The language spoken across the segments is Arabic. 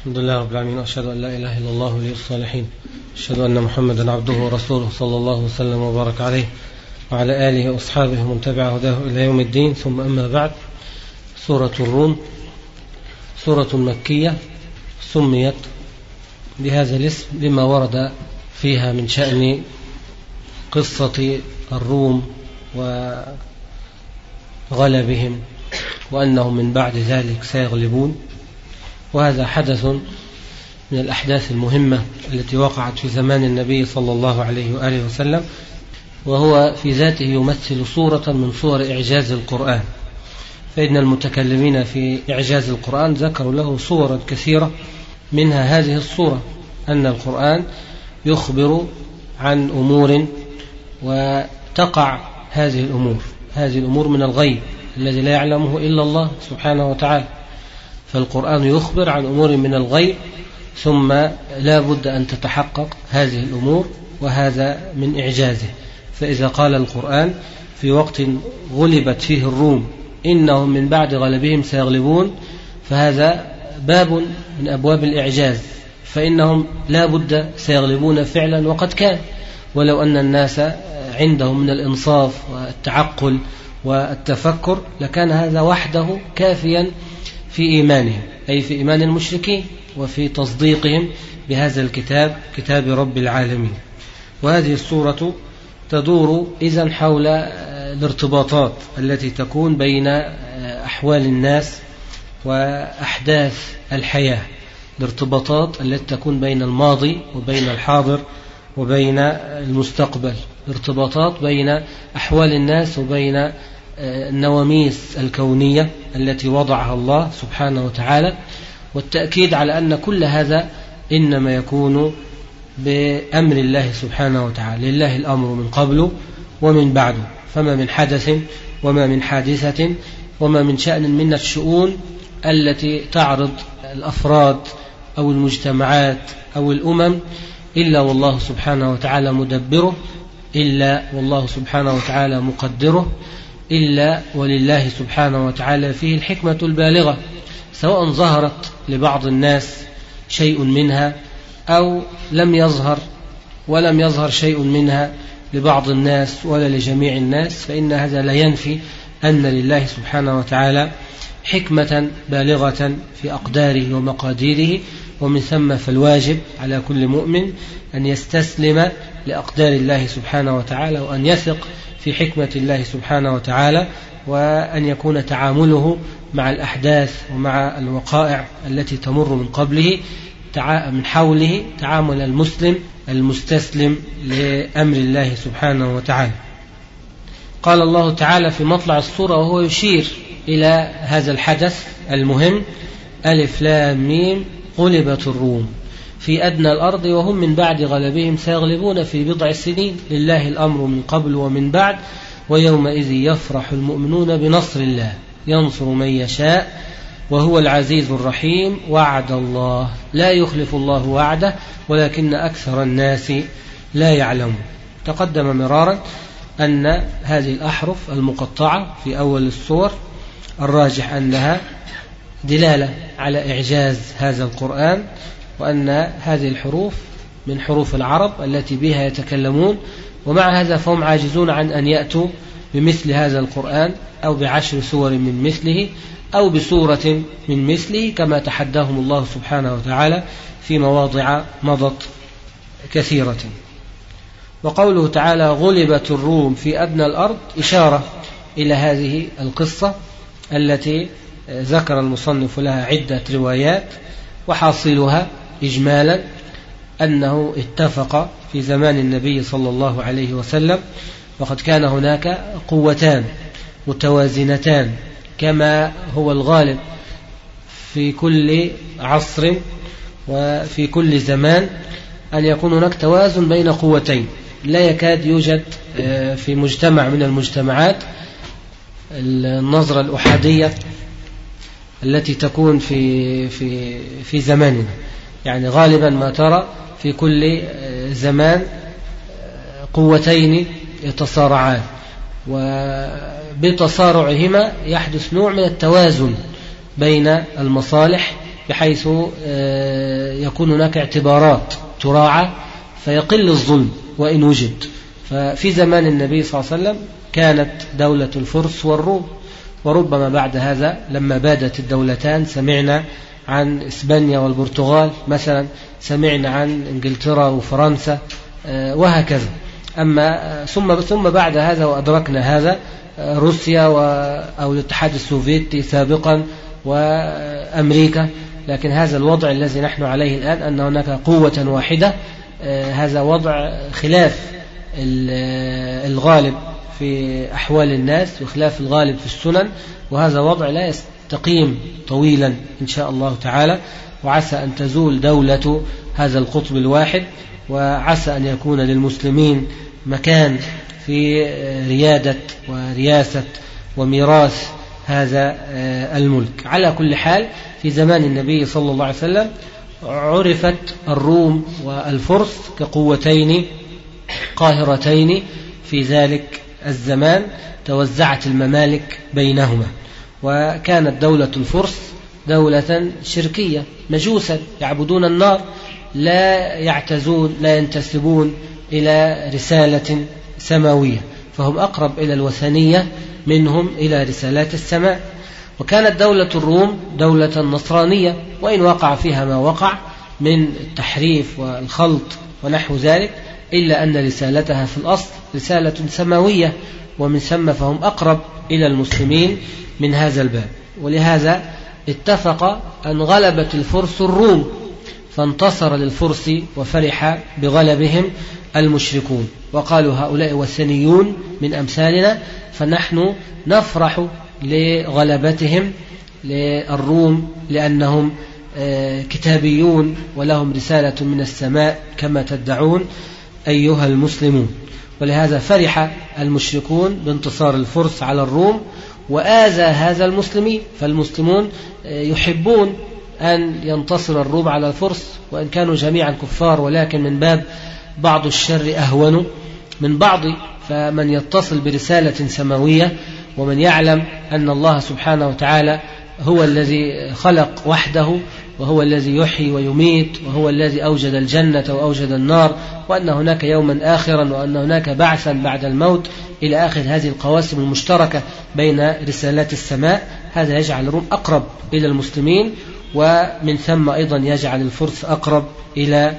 الحمد لله رب العالمين، وأشهد أن لا إله إلا الله ولي الصالحين، أشهد أن محمدا عبده ورسوله صلى الله وسلم وبارك عليه وعلى آله وأصحابه ومن تبع هداه إلى يوم الدين. ثم أما بعد، سورة الروم سورة مكية سميت بهذا الاسم لما ورد فيها من شأن قصة الروم وغلبهم وأنهم من بعد ذلك سيغلبون. وهذا حدث من الأحداث المهمة التي وقعت في زمان النبي صلى الله عليه وآله وسلم، وهو في ذاته يمثل صورة من صور إعجاز القرآن، فإن المتكلمين في إعجاز القرآن ذكروا له صورا كثيرة، منها هذه الصورة، أن القرآن يخبر عن أمور وتقع هذه الأمور من الغيب الذي لا يعلمه إلا الله سبحانه وتعالى. فالقرآن يخبر عن أمور من الغيب، ثم لا بد أن تتحقق هذه الأمور، وهذا من إعجازه. فإذا قال القرآن في وقت غلبت فيه الروم إنهم من بعد غلبهم سيغلبون، فهذا باب من أبواب الإعجاز، فإنهم لا بد سيغلبون فعلا وقد كان، ولو أن الناس عندهم من الإنصاف والتعقل والتفكر لكان هذا وحده كافيا في إيمانهم، أي في إيمان المشركين وفي تصديقهم بهذا الكتاب، كتاب رب العالمين. وهذه السورة تدور إذن حول الارتباطات التي تكون بين أحوال الناس وأحداث الحياة، الارتباطات التي تكون بين الماضي وبين الحاضر وبين المستقبل، ارتباطات بين أحوال الناس وبين النواميس الكونية التي وضعها الله سبحانه وتعالى، والتأكيد على أن كل هذا إنما يكون بأمر الله سبحانه وتعالى، لله الأمر من قبل ومن بعد، فما من حدث وما من حادثة وما من شأن من الشؤون التي تعرض الأفراد أو المجتمعات أو الأمم إلا والله سبحانه وتعالى مدبره، إلا والله سبحانه وتعالى مقدره، إلا ولله سبحانه وتعالى فيه الحكمة البالغة، سواء ظهرت لبعض الناس شيء منها أو لم يظهر شيء منها لبعض الناس ولا لجميع الناس، فإن هذا لا ينفي أن لله سبحانه وتعالى حكمة بالغة في أقداره ومقاديره. ومن ثم فالواجب على كل مؤمن أن يستسلم لأقدار الله سبحانه وتعالى، وأن يثق في حكمة الله سبحانه وتعالى، وأن يكون تعامله مع الأحداث ومع الوقائع التي تمر من قبله من حوله تعامل المسلم المستسلم لأمر الله سبحانه وتعالى. قال الله تعالى في مطلع السورة وهو يشير إلى هذا الحدث المهم: ألف لام ميم غلبت الروم في أدنى الأرض وهم من بعد غلبهم سيغلبون في بضع سنين، لله الأمر من قبل ومن بعد، ويومئذ يفرح المؤمنون بنصر الله ينصر من يشاء وهو العزيز الرحيم، وعد الله لا يخلف الله وعده ولكن أكثر الناس لا يعلمون. تقدم مرارا أن هذه الأحرف المقطعة في أول السور الراجح أنها دلالة على إعجاز هذا القرآن، وأن هذه الحروف من حروف العرب التي بها يتكلمون، ومع هذا فهم عاجزون عن أن يأتوا بمثل هذا القرآن أو ب10 سور من مثله أو بسورة من مثله، كما تحداهم الله سبحانه وتعالى في مواضع مضت كثيرة. وقوله تعالى غلبت الروم في أدنى الأرض إشارة إلى هذه القصة التي ذكر المصنف لها عدة روايات، وحاصلها إجمالا أنه اتفق في زمان النبي صلى الله عليه وسلم، وقد كان هناك قوتان متوازنتان كما هو الغالب في كل عصر وفي كل زمان، أن يكون هناك توازن بين قوتين. لا يكاد يوجد في مجتمع من المجتمعات النظرة الأحادية التي تكون في زماننا، يعني غالبا ما ترى في كل زمان قوتين يتصارعان، وبتصارعهما يحدث نوع من التوازن بين المصالح بحيث يكون هناك اعتبارات تراعى فيقل الظلم وإن وجد. ففي زمان النبي صلى الله عليه وسلم كانت دولة الفرس والروم، وربما بعد هذا لما بادت الدولتان سمعنا عن إسبانيا والبرتغال مثلا، سمعنا عن إنجلترا وفرنسا وهكذا. أما ثم بعد هذا وأدركنا هذا روسيا أو الاتحاد السوفيتي سابقا وأمريكا. لكن هذا الوضع الذي نحن عليه الآن أن هناك قوة واحدة، هذا وضع خلاف الغالب في أحوال الناس وخلاف الغالب في السنن، وهذا وضع لا يستقيم طويلا إن شاء الله تعالى. وعسى أن تزول دولة هذا القطب الواحد، وعسى أن يكون للمسلمين مكان في ريادة ورياسة وميراث هذا الملك. على كل حال في زمان النبي صلى الله عليه وسلم عرفت الروم والفرس كقوتين قاهرتين في ذلك الزمان، توزعت الممالك بينهما. وكانت دولة الفرس دولة شركية مجوسا يعبدون النار، لا يعتزون لا ينتسبون إلى رسالة سماوية، فهم أقرب إلى الوثنية منهم إلى رسالات السماء. وكانت دولة الروم دولة نصرانية، وإن وقع فيها ما وقع من التحريف والخلط ونحو ذلك، إلا أن رسالتها في الأصل رسالة سماوية، ومن ثم فهم أقرب إلى المسلمين من هذا الباب. ولهذا اتفق أن غلبت الفرس الروم، فانتصر للفرس وفرح بغلبهم المشركون، وقالوا هؤلاء وثنيون من أمثالنا، فنحن نفرح لغلبتهم للروم لأنهم كتابيون ولهم رسالة من السماء كما تدعون أيها المسلمون. ولهذا فرح المشركون بانتصار الفرس على الروم، وآذى هذا المسلمين، فالمسلمون يحبون أن ينتصر الروم على الفرس، وإن كانوا جميعا كفار، ولكن من باب بعض الشر أهون من بعض. فمن يتصل برسالة سماوية ومن يعلم أن الله سبحانه وتعالى هو الذي خلق وحده، وهو الذي يحيي ويميت، وهو الذي أوجد الجنة وأوجد النار، وأن هناك يوما آخرا، وأن هناك بعثا بعد الموت، إلى آخر هذه القواسم المشتركة بين رسالات السماء، هذا يجعل الروم أقرب إلى المسلمين، ومن ثم أيضا يجعل الفرس أقرب إلى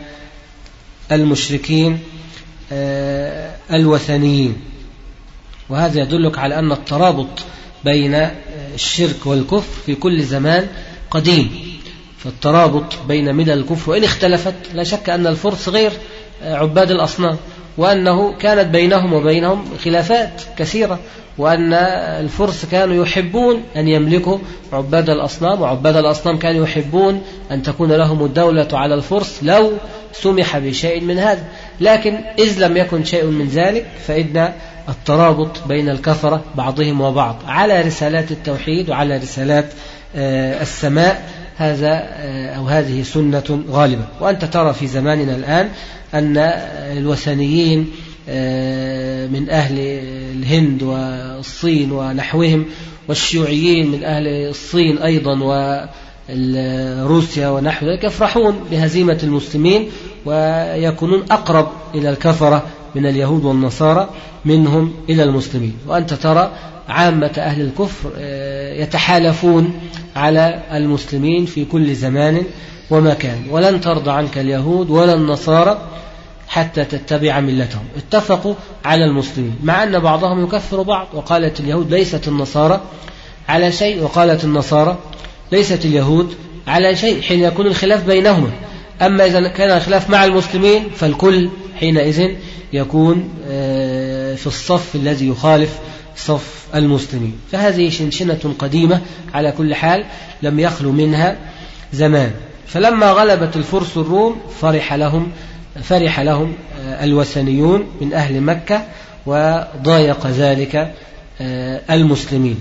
المشركين الوثنيين. وهذا يدلك على أن الترابط بين الشرك والكفر في كل زمان قديم. فالترابط بين ملل الكفر وإن اختلفت، لا شك أن الفرس غير عباد الأصنام، وأنه كانت بينهم وبينهم خلافات كثيرة، وأن الفرس كانوا يحبون أن يملكوا عباد الأصنام، وعباد الأصنام كانوا يحبون أن تكون لهم الدولة على الفرس لو سمح بشيء من هذا. لكن إذ لم يكن شيء من ذلك، فإن الترابط بين الكفرة بعضهم وبعض على رسالات التوحيد وعلى رسالات السماء، هذا أو هذه سنة غالبة. وأنت ترى في زماننا الآن أن الوثنيين من أهل الهند والصين ونحوهم، والشيوعيين من أهل الصين أيضا وروسيا ونحو ذلك، يفرحون بهزيمة المسلمين ويكونون أقرب إلى الكفرة من اليهود والنصارى منهم إلى المسلمين. وأنت ترى عامة أهل الكفر يتحالفون على المسلمين في كل زمان ومكان، ولن ترضى عنك اليهود ولا النصارى حتى تتبع ملتهم. اتفقوا على المسلمين، مع أن بعضهم يكفر بعض، وقالت اليهود ليست النصارى على شيء، وقالت النصارى ليست اليهود على شيء، حين يكون الخلاف بينهما. أما إذا كان الخلاف مع المسلمين فالكل حينئذ يكون في الصف الذي يخالف صف المسلمين. فهذه شنشنة قديمة على كل حال لم يخلو منها زمان. فلما غلبت الفرس الروم فرح لهم الوثنيون من أهل مكة، وضايق ذلك المسلمين،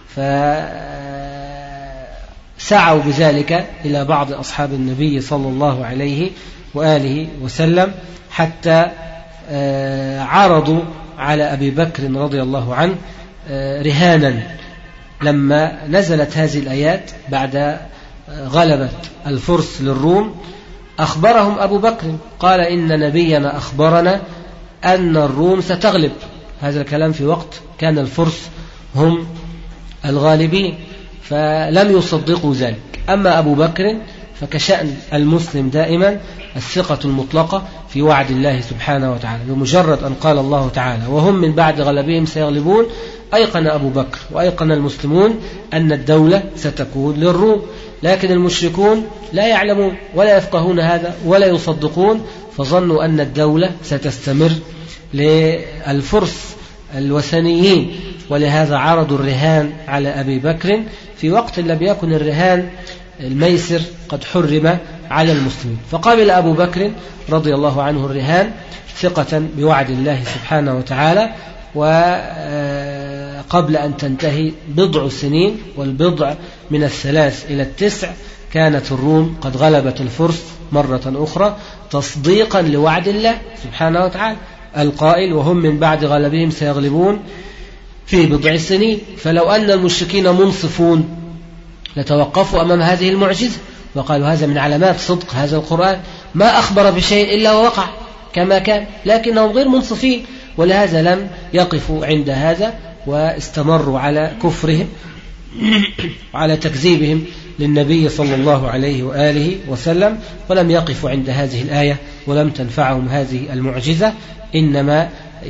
فسعوا بذلك إلى بعض أصحاب النبي صلى الله عليه وآله وسلم، حتى عرضوا على أبي بكر رضي الله عنه رهانا لما نزلت هذه الآيات بعد غلبت الفرس للروم أخبرهم أبو بكر قال إن نبينا أخبرنا أن الروم ستغلب. هذا الكلام في وقت كان الفرس هم الغالبين، فلم يصدقوا ذلك. أما أبو بكر فكشأن المسلم دائما الثقة المطلقة في وعد الله سبحانه وتعالى. بمجرد أن قال الله تعالى وهم من بعد غلبهم سيغلبون، أيقن أبو بكر وأيقن المسلمون أن الدولة ستكون للروم. لكن المشركون لا يعلمون ولا يفقهون هذا ولا يصدقون، فظنوا أن الدولة ستستمر للفرس الوثنيين، ولهذا عرضوا الرهان على أبي بكر في وقت لم يكن الرهان الميسر قد حرم على المسلمين. فقابل أبو بكر رضي الله عنه الرهان ثقة بوعد الله سبحانه وتعالى. وقبل أن تنتهي بضع سنين، والبضع من 3 إلى 9، كانت الروم قد غلبت الفرس مرة أخرى تصديقا لوعد الله سبحانه وتعالى القائل وهم من بعد غلبهم سيغلبون في بضع سنين. فلو أن المشركين منصفون لتوقفوا أمام هذه المعجزة وقالوا هذا من علامات صدق هذا القرآن، ما أخبر بشيء إلا ووقع كما كان، لكنهم غير منصفين، ولهذا لم يقفوا عند هذا واستمروا على كفرهم وعلى تكذيبهم للنبي صلى الله عليه وآله وسلم، ولم يقفوا عند هذه الآية ولم تنفعهم هذه المعجزة. إنما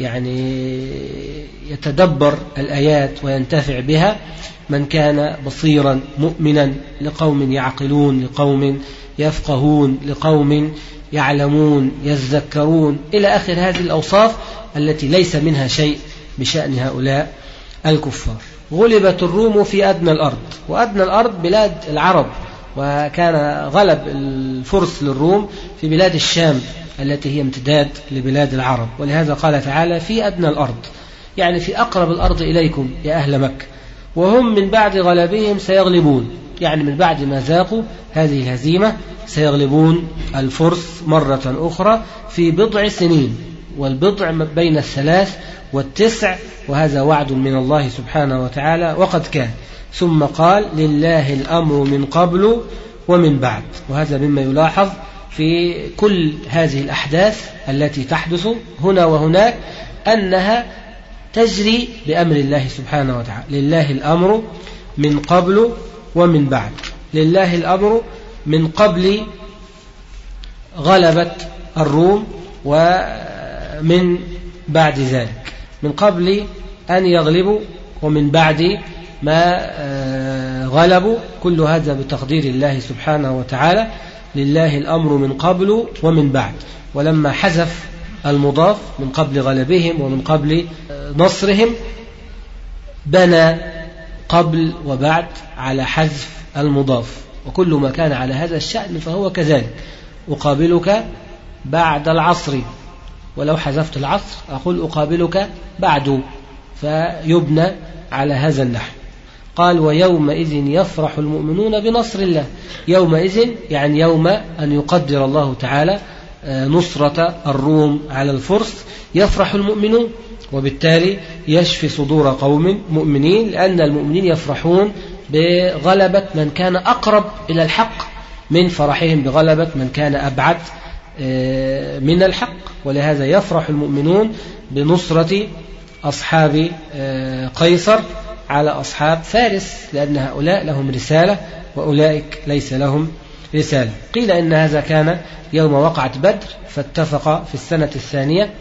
يتدبر الآيات وينتفع بها من كان بصيرا مؤمنا لقوم يعقلون، لقوم يفقهون، لقوم يعلمون يذكرون، إلى آخر هذه الأوصاف التي ليس منها شيء بشأن هؤلاء الكفار. غلبت الروم في أدنى الأرض، وأدنى الأرض بلاد العرب، وكان غلب الفرس للروم في بلاد الشام التي هي امتداد لبلاد العرب. ولهذا قال تعالى في أدنى الأرض، يعني في أقرب الأرض إليكم يا أهل مكة. وهم من بعد غلبهم سيغلبون، يعني من بعد ما ذاقوا هذه الهزيمة سيغلبون الفرس مرة أخرى في بضع سنين، والبضع بين 3 و9، وهذا وعد من الله سبحانه وتعالى وقد كان. ثم قال لله الأمر من قبل ومن بعد. وهذا مما يلاحظ في كل هذه الأحداث التي تحدث هنا وهناك أنها تجري بأمر الله سبحانه وتعالى. لله الأمر من قبل ومن بعد. لله الأمر من قبل غلبت الروم، ومن بعد ذلك، من قبل أن يغلبوا ومن بعد ما غلبوا، كل هذا بتقدير الله سبحانه وتعالى. لله الأمر من قبل ومن بعد. ولما حذف المضاف من قبل غلبهم ومن قبل نصرهم بنى قبل وبعد على حذف المضاف، وكل ما كان على هذا الشأن فهو كذلك. أقابلك بعد العصر، ولو حذفت العصر أقول أقابلك بعد، فيبنى على هذا النحو. قال ويومئذ يفرح المؤمنون بنصر الله. يومئذ يعني يوم أن يقدر الله تعالى نصرة الروم على الفرس يفرح المؤمنون، وبالتالي يشفي صدور قوم مؤمنين، لأن المؤمنين يفرحون بغلبة من كان أقرب إلى الحق من فرحهم بغلبة من كان أبعد من الحق. ولهذا يفرح المؤمنون بنصرة أصحاب قيصر على أصحاب فارس، لأن هؤلاء لهم رسالة وأولئك ليس لهم رسالة. قيل إن هذا كان يوم وقعت بدر، فاتفق في السنة 2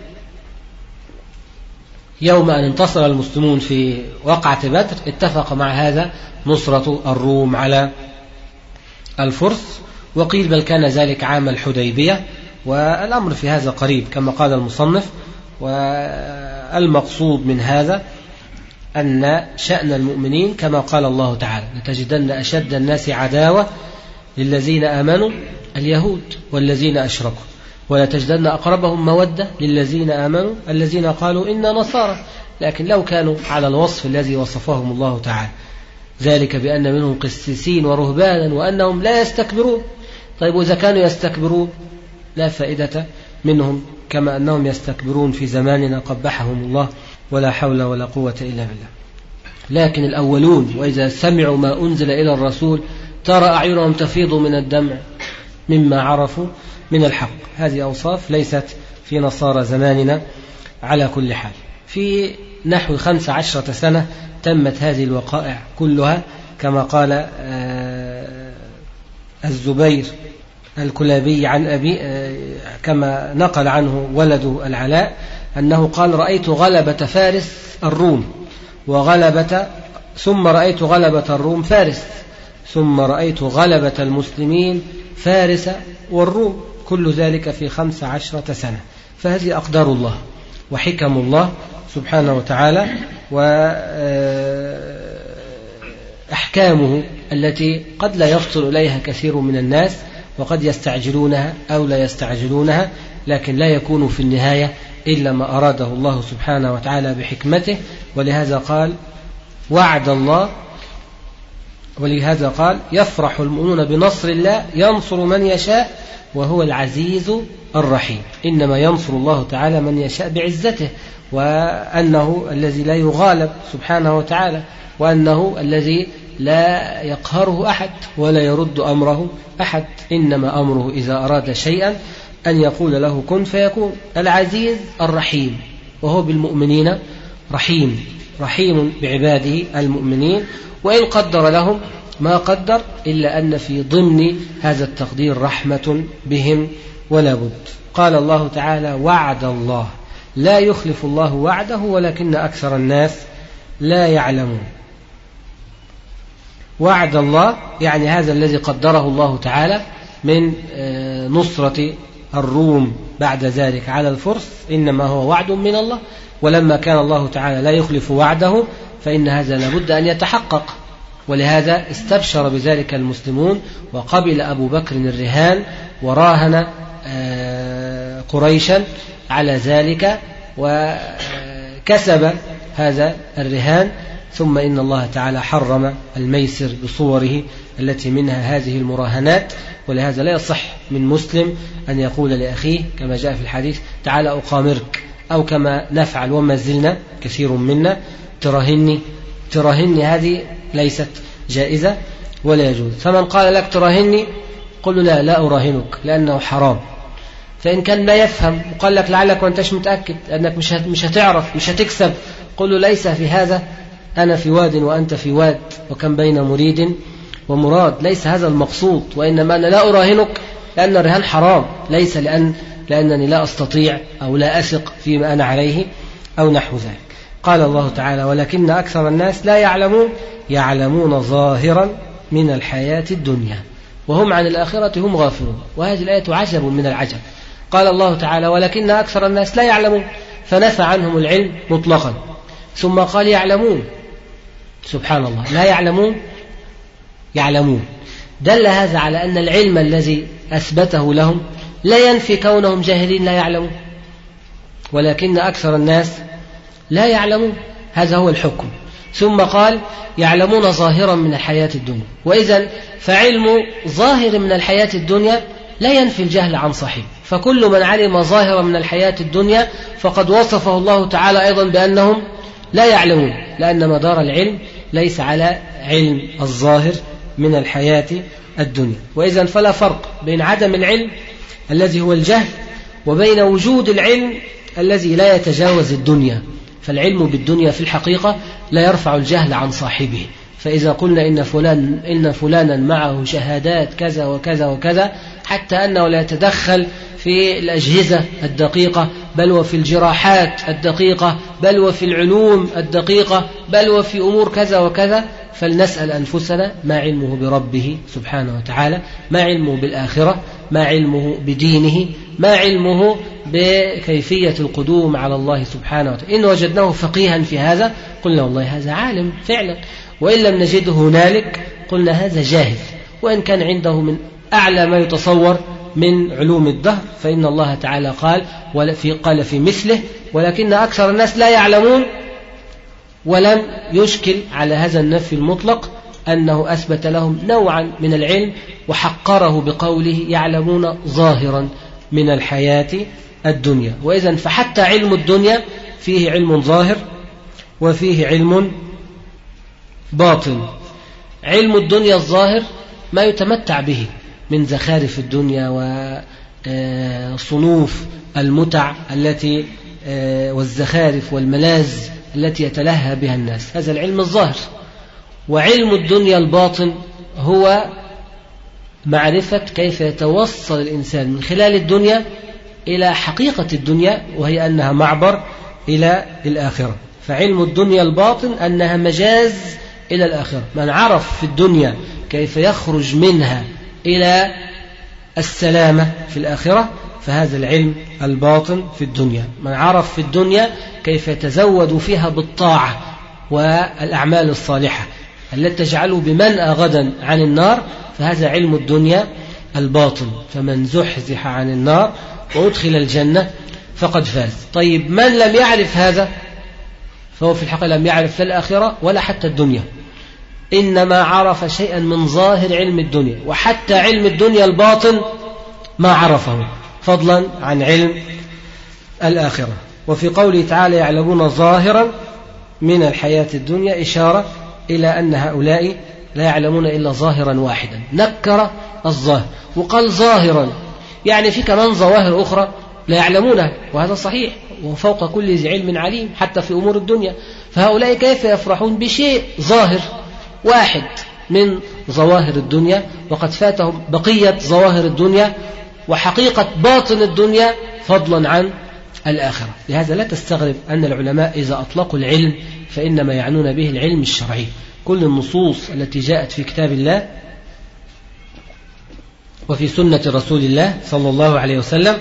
يوم أن انتصر المسلمون في وقعة بدر، اتفق مع هذا نصرة الروم على الفرس. وقيل بل كان ذلك عام الحديبية، والأمر في هذا قريب كما قال المصنف. والمقصود من هذا أن شأن المؤمنين كما قال الله تعالى لتجدن أشد الناس عداوة للذين آمنوا اليهود والذين أشركوا، ولتجدن أقربهم مودة للذين آمنوا الذين قالوا إنا نصارى. لكن لو كانوا على الوصف الذي وصفهم الله تعالى، ذلك بأن منهم قسيسين ورهبانا وأنهم لا يستكبرون. طيب وإذا كانوا يستكبرون لا فائدة منهم، كما أنهم يستكبرون في زماننا قبحهم الله ولا حول ولا قوة إلا بالله. لكن الأولون وإذا سمعوا ما أنزل إلى الرسول ترى أعينهم تفيض من الدمع مما عرفوا من الحق. هذه أوصاف ليست في نصارى زماننا على كل حال. في نحو 15 سنة تمت هذه الوقائع كلها، كما قال الزبير الكلابي عن أبي، كما نقل عنه ولد العلاء أنه قال: رأيت غلبة فارس الروم ثم رأيت غلبة الروم فارس، ثم رأيت غلبة المسلمين فارس والروم، كل ذلك في 15 سنة. فهذه أقدار الله وحكم الله سبحانه وتعالى وأحكامه التي قد لا يفصل إليها كثير من الناس، وقد يستعجلونها أو لا يستعجلونها، لكن لا يكون في النهاية إلا ما أراده الله سبحانه وتعالى بحكمته. ولهذا قال: وعد الله، ولهذا قال: يفرح المؤمنون بنصر الله ينصر من يشاء وهو العزيز الرحيم. إنما ينصر الله تعالى من يشاء بعزته، وأنه الذي لا يغالب سبحانه وتعالى، وأنه الذي لا يقهره أحد ولا يرد أمره أحد. إنما أمره إذا أراد شيئا أن يقول له كن فيكون. العزيز الرحيم، وهو بالمؤمنين رحيم بعباده المؤمنين، وإن قدر لهم ما قدر، إلا أن في ضمن هذا التقدير رحمة بهم ولا بد. قال الله تعالى: وعد الله، لا يخلف الله وعده ولكن أكثر الناس لا يعلمون. وعد الله يعني هذا الذي قدره الله تعالى من نصرة الروم بعد ذلك على الفرس، إنما هو وعد من الله، ولما كان الله تعالى لا يخلف وعده فإن هذا لابد أن يتحقق. ولهذا استبشر بذلك المسلمون، وقبل أبو بكر الرهان وراهن قريشا على ذلك وكسب هذا الرهان. ثم إن الله تعالى حرم الميسر بصوره التي منها هذه المراهنات. ولهذا لا يصح من مسلم أن يقول لأخيه كما جاء في الحديث: تعال أقامرك، أو كما نفعل وما زلنا كثير منا: تراهني. هذه ليست جائزة ولا يجوز. فمن قال لك تراهني قل له: لا أراهنك، لأنه حرام. فإن كان لا يفهم وقال لك لعلك وانتش متأكد أنك مش هتعرف، مش هتكسب، قل له: ليس في هذا، أنا في واد وأنت في واد، وكم بين مريد ومراد. ليس هذا المقصود، وإنما أنا لا أراهنك لأن الرهان حرام، ليس لأنني لا أستطيع أو لا أثق فيما أنا عليه أو نحو ذلك. قال الله تعالى: ولكن أكثر الناس لا يعلمون ظاهرا من الحياة الدنيا وهم عن الآخرة هم غافلون. وهذه الآية عجب من العجب. قال الله تعالى: ولكن أكثر الناس لا يعلمون، فنفى عنهم العلم مطلقا، ثم قال يعلمون. سبحان الله، لا يعلمون. دل هذا على أن العلم الذي أثبته لهم لا ينفي كونهم جاهلين لا يعلمون، ولكن أكثر الناس لا يعلمون، هذا هو الحكم. ثم قال يعلمون ظاهرا من الحياة الدنيا. وإذن فعلم ظاهر من الحياة الدنيا لا ينفي الجهل عن صاحبه، فكل من علم ظاهرا من الحياة الدنيا فقد وصفه الله تعالى أيضا بأنهم لا يعلمون، لأن مدار العلم ليس على علم الظاهر من الحياة الدنيا. وإذن فلا فرق بين عدم العلم الذي هو الجهل وبين وجود العلم الذي لا يتجاوز الدنيا. فالعلم بالدنيا في الحقيقة لا يرفع الجهل عن صاحبه. فإذا قلنا إن فلانا معه شهادات كذا وكذا وكذا، حتى أنه لا يتدخل في الأجهزة الدقيقة، بل وفي الجراحات الدقيقة، بل وفي العلوم الدقيقة، بل وفي أمور كذا وكذا، فلنسأل أنفسنا ما علمه بربه سبحانه وتعالى، ما علمه بالآخرة، ما علمه بدينه، ما علمه بكيفية القدوم على الله سبحانه وتعالى. إن وجدناه فقيها في هذا قلنا والله هذا عالم فعلا، وإن لم نجده هنالك قلنا هذا جاهل، وإن كان عنده من أعلى ما يتصور من علوم الدهر. فإن الله تعالى قال في مثله ولكن أكثر الناس لا يعلمون، ولم يشكل على هذا النفي المطلق أنه أثبت لهم نوعا من العلم وحقره بقوله يعلمون ظاهرا من الحياة الدنيا. وإذن فحتى علم الدنيا فيه علم ظاهر وفيه علم باطن. علم الدنيا الظاهر ما يتمتع به من زخارف الدنيا وصنوف المتع التي والزخارف والملاذ التي يتلهى بها الناس. هذا العلم الظاهر. وعلم الدنيا الباطن هو معرفة كيف يتوصل الإنسان من خلال الدنيا إلى حقيقة الدنيا، وهي أنها معبر إلى الآخرة. فعلم الدنيا الباطن أنها مجاز إلى الآخرة. من عرف في الدنيا كيف يخرج منها إلى السلامة في الآخرة فهذا العلم الباطن في الدنيا. من عرف في الدنيا كيف يتزود فيها بالطاعة والأعمال الصالحة التي تجعله بمنأى غدا عن النار فهذا علم الدنيا الباطن. فمن زحزح عن النار وأدخل الجنة فقد فاز. طيب من لم يعرف هذا فهو في الحقيقة لم يعرف لا الآخرة ولا حتى الدنيا، إنما عرف شيئا من ظاهر علم الدنيا، وحتى علم الدنيا الباطن ما عرفه فضلا عن علم الآخرة. وفي قوله تعالى يعلمون ظاهرا من الحياة الدنيا إشارة إلى أن هؤلاء لا يعلمون إلا ظاهرا واحدا، نكر الظاهر وقال ظاهرا، يعني في كمان ظواهر أخرى لا يعلمونها، وهذا صحيح، وفوق كل ذي علم عليم حتى في أمور الدنيا. فهؤلاء كيف يفرحون بشيء ظاهر واحد من ظواهر الدنيا وقد فاتهم بقية ظواهر الدنيا وحقيقة باطن الدنيا فضلا عن الآخرة. لهذا لا تستغرب أن العلماء إذا أطلقوا العلم فإنما يعنون به العلم الشرعي. كل النصوص التي جاءت في كتاب الله وفي سنة رسول الله صلى الله عليه وسلم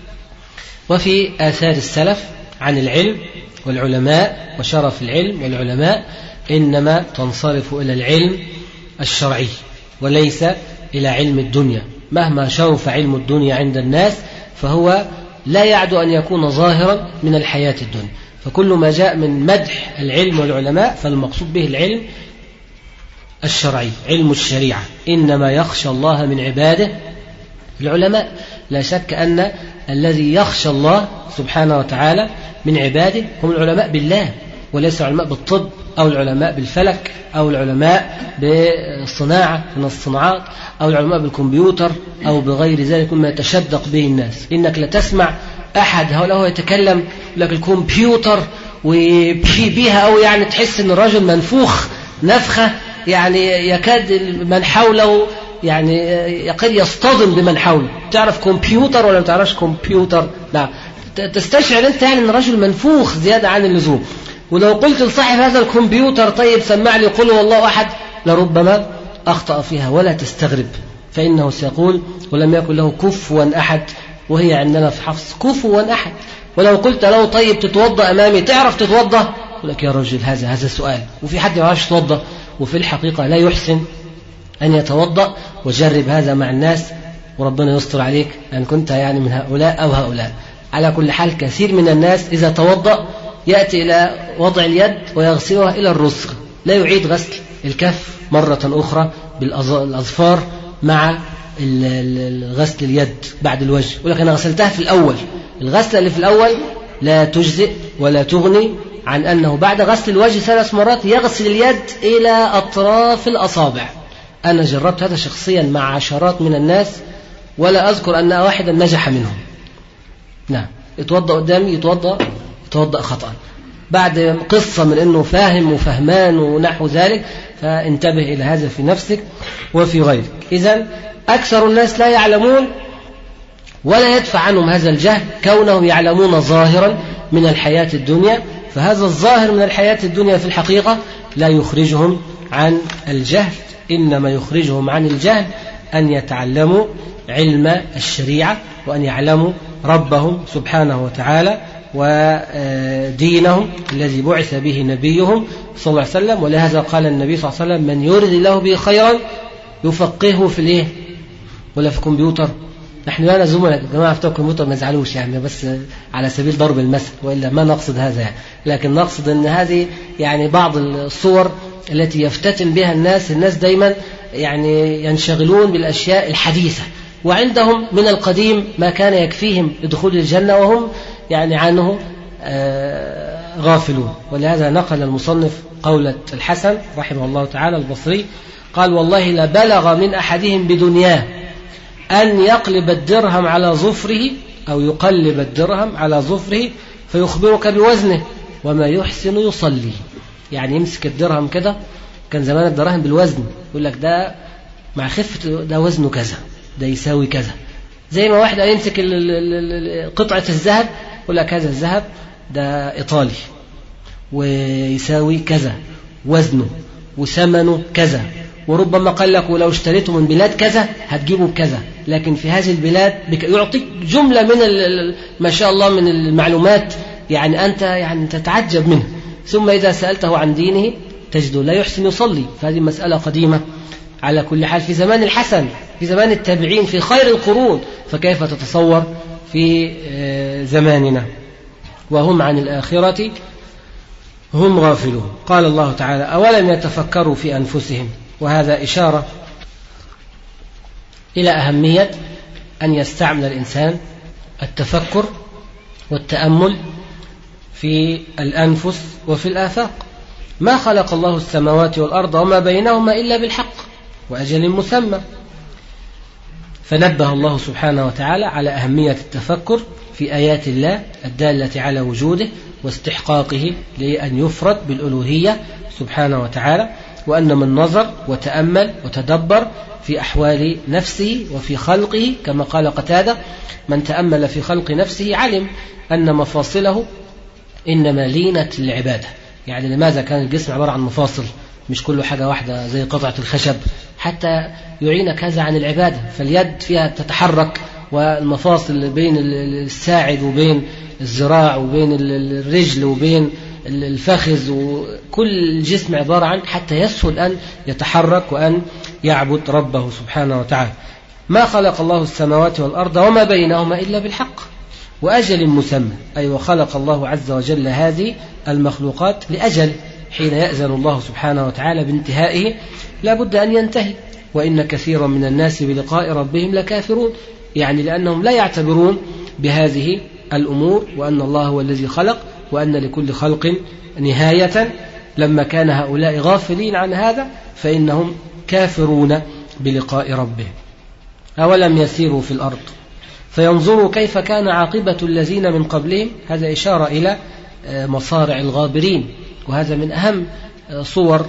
وفي آثار السلف عن العلم والعلماء وشرف العلم والعلماء إنما تنصرف إلى العلم الشرعي وليس إلى علم الدنيا. مهما شرف علم الدنيا عند الناس فهو لا يعد أن يكون ظاهرا من الحياة الدنيا. فكل ما جاء من مدح العلم والعلماء فالمقصود به العلم الشرعي، علم الشريعة. إنما يخشى الله من عباده العلماء. لا شك أن الذي يخشى الله سبحانه وتعالى من عباده هم العلماء بالله، وليس العلماء بالطب أو العلماء بالفلك أو العلماء بالصناعة من الصناعات أو العلماء بالكمبيوتر أو بغير ذلك مما يتشدق به الناس. إنك لتسمع أحد هؤلاء هو يتكلم لك الكمبيوتر وبيها أو يعني تحس أن الرجل منفوخ نفخة يعني يكاد من حوله يعني يقد يصطدم بمن حوله. تعرف كمبيوتر ولا ما تعرفش كمبيوتر؟ لا، تستشعر أنت يعني أن الرجل منفوخ زيادة عن اللزوم. ولو قلت لصاحب هذا الكمبيوتر طيب سمع لي قل هو الله أحد لربما أخطأ فيها. ولا تستغرب فإنه سيقول ولم يكن له كفوا أحد، وهي عندنا في حفظ كفوا أحد. ولو قلت له طيب تتوضأ أمامي تعرف تتوضأ؟ يقول لك يا رجل هذا سؤال، وفي حد ما يعرفش يتوضأ وفي الحقيقة لا يحسن أن يتوضأ. وجرب هذا مع الناس وربنا يستر عليك أن كنت يعني من هؤلاء أو هؤلاء. على كل حال كثير من الناس إذا توضأ يأتي إلى وضع اليد ويغسلها إلى الرسغ، لا يعيد غسل الكف مرة أخرى بالأظفار مع غسل اليد بعد الوجه. يقول لك أنا غسلتها في الأول. الغسلة اللي في الأول لا تجزئ ولا تغني عن أنه بعد غسل الوجه 3 مرات يغسل اليد إلى أطراف الأصابع. أنا جربت هذا شخصيا مع عشرات من الناس ولا أذكر أن واحدا نجح منهم. نعم، يتوضأ قدامي يتوضأ خطأ بعد قصة من أنه فاهم وفهمان ونحو ذلك. فانتبه إلى هذا في نفسك وفي غيرك. إذن أكثر الناس لا يعلمون ولا يدفع عنهم هذا الجهل كونهم يعلمون ظاهرا من الحياة الدنيا. فهذا الظاهر من الحياة الدنيا في الحقيقة لا يخرجهم عن الجهل، إنما يخرجهم عن الجهل أن يتعلموا علم الشريعة وأن يعلموا ربهم سبحانه وتعالى ودينهم الذي بعث به نبيهم صلى الله عليه وسلم. ولهذا قال النبي صلى الله عليه وسلم من يرد الله به خيرا يفقهه في الايه ولا في الكمبيوتر. نحن لا نزوم يا جماعه بتوع الكمبيوتر ما يزعلوش يعني، بس على سبيل ضرب المثل، والا ما نقصد هذا يعني. لكن نقصد ان هذه يعني بعض الصور التي يفتتن بها الناس دايما يعني ينشغلون بالاشياء الحديثه، وعندهم من القديم ما كان يكفيهم لدخول الجنه وهم يعني عنه غافلون. ولهذا نقل المصنف قولة الحسن رحمه الله تعالى البصري قال والله لبلغ من أحدهم بدنياه أن يقلب الدرهم على ظفره أو يقلب الدرهم على ظفره فيخبرك بوزنه وما يحسن يصلي. يعني يمسك الدرهم كده، كان زمان الدراهم بالوزن، يقول لك ده مع خفة ده وزنه كذا، ده يساوي كذا. زي ما واحد يمسك قطعة الذهب يقول لك هذا الذهب ده إيطالي ويساوي كذا وزنه وثمنه كذا، وربما قال لك ولو اشتريته من بلاد كذا هتجيبه بكذا، لكن في هذه البلاد يعطيك جملة من ما شاء الله من المعلومات، يعني أنت يعني تتعجب منه. ثم إذا سألته عن دينه تجده لا يحسن يصلي. فهذه مسألة قديمة على كل حال في زمان الحسن، في زمان التابعين، في خير القرون، فكيف تتصور في زماننا؟ وهم عن الآخرة هم غافلون. قال الله تعالى أولم يتفكروا في أنفسهم، وهذا إشارة إلى أهمية أن يستعمل الإنسان التفكر والتأمل في الأنفس وفي الآفاق. ما خلق الله السماوات والأرض وما بينهما إلا بالحق وأجل مسمى. فنبه الله سبحانه وتعالى على أهمية التفكر في آيات الله الدالة على وجوده واستحقاقه لأن يفرد بالألوهية سبحانه وتعالى، وأن من نظر وتأمل وتدبر في أحوال نفسه وفي خلقه، كما قال قتادة من تأمل في خلق نفسه علم أن مفاصله إنما لينت للعبادة. يعني لماذا كان الجسم عبارة عن مفاصل، مش كله حاجة واحدة زي قطعة الخشب، حتى يعينك هذا عن العبادة. فاليد فيها تتحرك، والمفاصل بين الساعد وبين الذراع وبين الرجل وبين الفخذ، وكل الجسم عبارة عن حتى يسهل أن يتحرك وأن يعبد ربه سبحانه وتعالى. ما خلق الله السماوات والأرض وما بينهما إلا بالحق وأجل مسمى، أي وخلق الله عز وجل هذه المخلوقات لأجل، حين يأذن الله سبحانه وتعالى بانتهائه لا بد أن ينتهي. وإن كثيرا من الناس بلقاء ربهم لكافرون، يعني لأنهم لا يعتبرون بهذه الأمور، وأن الله هو الذي خلق وأن لكل خلق نهاية. لما كان هؤلاء غافلين عن هذا فإنهم كافرون بلقاء ربهم. أولم يسيروا في الأرض فينظروا كيف كان عاقبة الذين من قبلهم. هذا إشارة إلى مصارع الغابرين، وهذا من أهم صور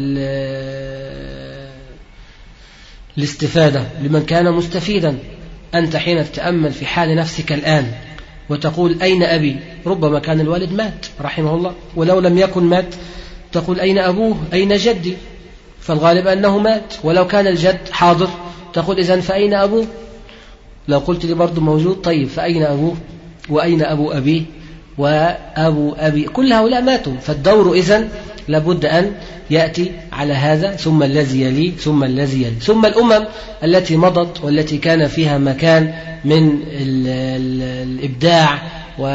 الاستفادة لمن كان مستفيدا. أنت حين تتأمل في حال نفسك الآن وتقول أين أبي، ربما كان الوالد مات رحمه الله، ولو لم يكن مات تقول أين أبوه أين جدي، فالغالب أنه مات. ولو كان الجد حاضر تقول إذن فأين أبوه. لو قلت لي برضو موجود، طيب فأين أبوه وأين أبو أبيه وأبو أبي، كل هؤلاء ماتوا. فالدور إذن لابد أن يأتي على هذا، ثم الذي يلي ثم الذي يلي، ثم الأمم التي مضت والتي كان فيها مكان من الإبداع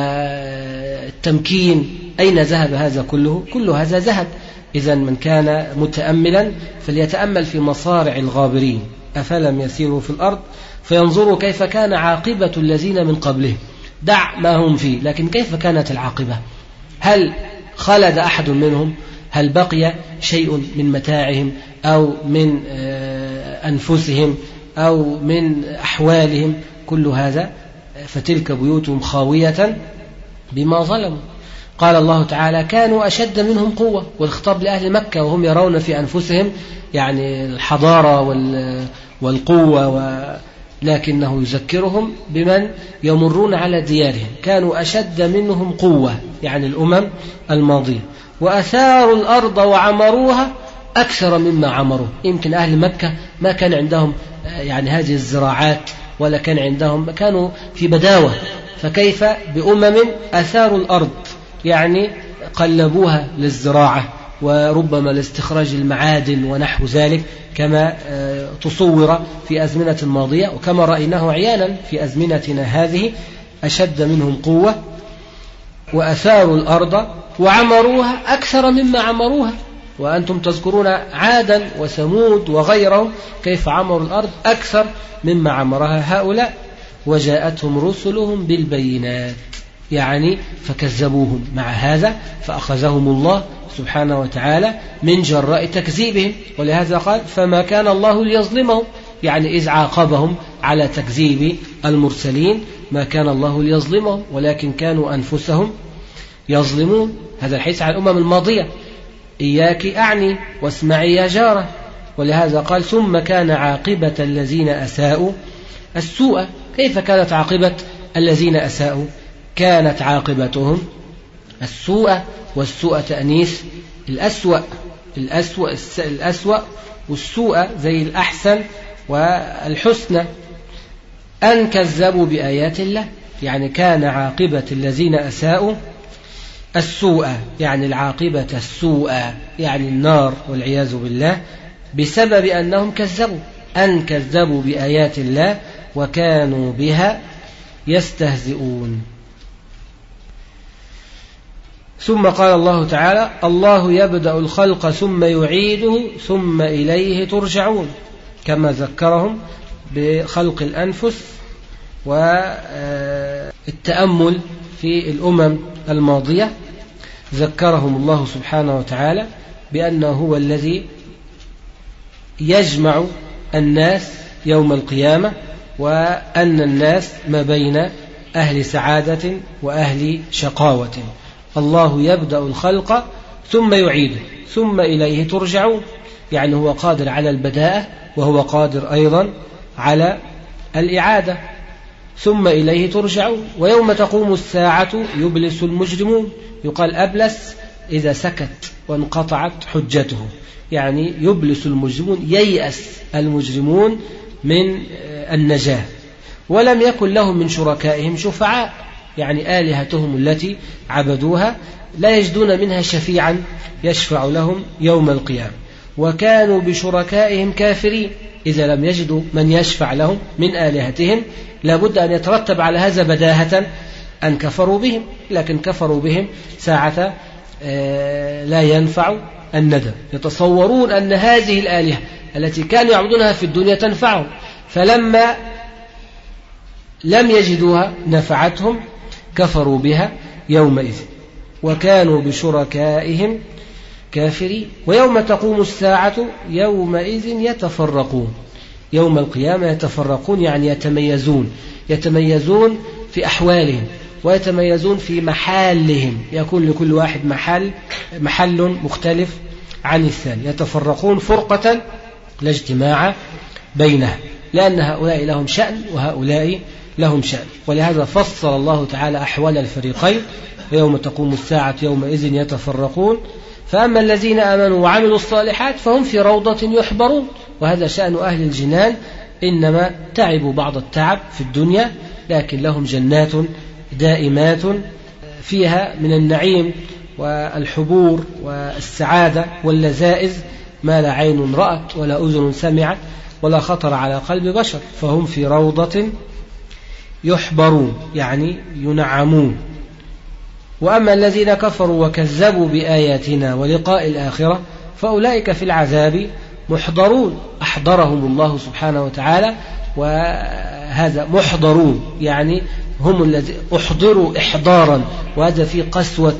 والتمكين، أين ذهب هذا كله؟ كل هذا ذهب. إذن من كان متأملا فليتأمل في مصارع الغابرين. أفلم يسيروا في الأرض فينظروا كيف كان عاقبة الذين من قبلهم. دع ما هم فيه، لكن كيف كانت العاقبة؟ هل خلد أحد منهم؟ هل بقي شيء من متاعهم أو من أنفسهم أو من أحوالهم؟ كل هذا. فتلك بيوتهم خاوية بما ظلموا. قال الله تعالى كانوا أشد منهم قوة، والخطاب لأهل مكة وهم يرون في أنفسهم يعني الحضارة والقوة، لكنه يذكرهم بمن يمرون على ديارهم. كانوا أشد منهم قوة، يعني الأمم الماضية، وأثاروا الأرض وعمروها أكثر مما عمروا. يمكن أهل مكة ما كان عندهم يعني هذه الزراعات، ولا كان عندهم، كانوا في بداوة، فكيف بأمم أثاروا الأرض، يعني قلبوها للزراعة وربما لاستخراج المعادن ونحو ذلك، كما تصور في أزمنة الماضية وكما رأيناه عيانا في أزمنتنا هذه. أشد منهم قوة وأثاروا الأرض وعمروها أكثر مما عمروها. وأنتم تذكرون عادا وثمود وغيرهم كيف عمروا الأرض أكثر مما عمرها هؤلاء. وجاءتهم رسلهم بالبينات يعني فكذبوهم. مع هذا فأخذهم الله سبحانه وتعالى من جراء تكذيبهم، ولهذا قال فما كان الله ليظلمهم، يعني إذ عاقبهم على تكذيب المرسلين ما كان الله ليظلمهم ولكن كانوا أنفسهم يظلمون. هذا الحديث عن الأمم الماضية، إياك أعني واسمعي يا جارة. ولهذا قال ثم كان عاقبة الذين أساءوا السوء. كيف كانت عاقبة الذين أساءوا؟ كانت عاقبتهم السوء، والسوء تأنيث الأسوأ، الأسوأ والسوء زي الأحسن والحسنى. أن كذبوا بآيات الله، يعني كان عاقبة الذين أساءوا السوء، يعني العاقبة السوء يعني النار والعياذ بالله، بسبب أنهم كذبوا. أن كذبوا بآيات الله وكانوا بها يستهزئون. ثم قال الله تعالى الله يبدأ الخلق ثم يعيده ثم إليه ترجعون، كما ذكرهم بخلق الأنفس والتأمل في الأمم الماضية. ذكرهم الله سبحانه وتعالى بأنه هو الذي يجمع الناس يوم القيامة، وأن الناس ما بين أهل سعادة وأهل شقاوة. الله يبدأ الخلق ثم يعيده ثم إليه ترجعون، يعني هو قادر على البداءة وهو قادر أيضا على الإعادة. ثم إليه ترجعون. ويوم تقوم الساعة يبلس المجرمون، يقال أبلس إذا سكت وانقطعت حجته، يعني يبلس المجرمون، ييأس المجرمون من النجاة. ولم يكن لهم من شركائهم شفعاء، يعني آلهتهم التي عبدوها لا يجدون منها شفيعا يشفع لهم يوم القيامة. وكانوا بشركائهم كافرين، إذا لم يجدوا من يشفع لهم من آلهتهم لابد أن يترتب على هذا بداهة أن كفروا بهم، لكن كفروا بهم ساعة لا ينفع الندم. يتصورون أن هذه الآلهة التي كانوا يعبدونها في الدنيا تنفعهم، فلما لم يجدوها نفعتهم كفروا بها يومئذ. وكانوا بشركائهم كافرين. ويوم تقوم الساعة يومئذ يتفرقون، يوم القيامة يتفرقون يعني يتميزون في أحوالهم ويتميزون في محلهم، يكون لكل واحد محل مختلف عن الثاني. يتفرقون فرقة لا اجتماع بينها، لأن هؤلاء لهم شأن وهؤلاء لهم شأن. ولهذا فصل الله تعالى أحوال الفريقين. ويوم تقوم الساعة يومئذ يتفرقون، فأما الذين آمنوا وعملوا الصالحات فهم في روضة يحبرون. وهذا شأن أهل الجنان، إنما تعبوا بعض التعب في الدنيا، لكن لهم جنات دائمات فيها من النعيم والحبور والسعادة واللذائذ ما لا عين رأت ولا أذن سمعت ولا خطر على قلب بشر. فهم في روضة يحبرون يعني ينعمون. وأما الذين كفروا وكذبوا بآياتنا ولقاء الآخرة فأولئك في العذاب محضرون. أحضرهم الله سبحانه وتعالى، وهذا محضرون يعني هم الذين أحضروا إحضارا، وهذا في قسوة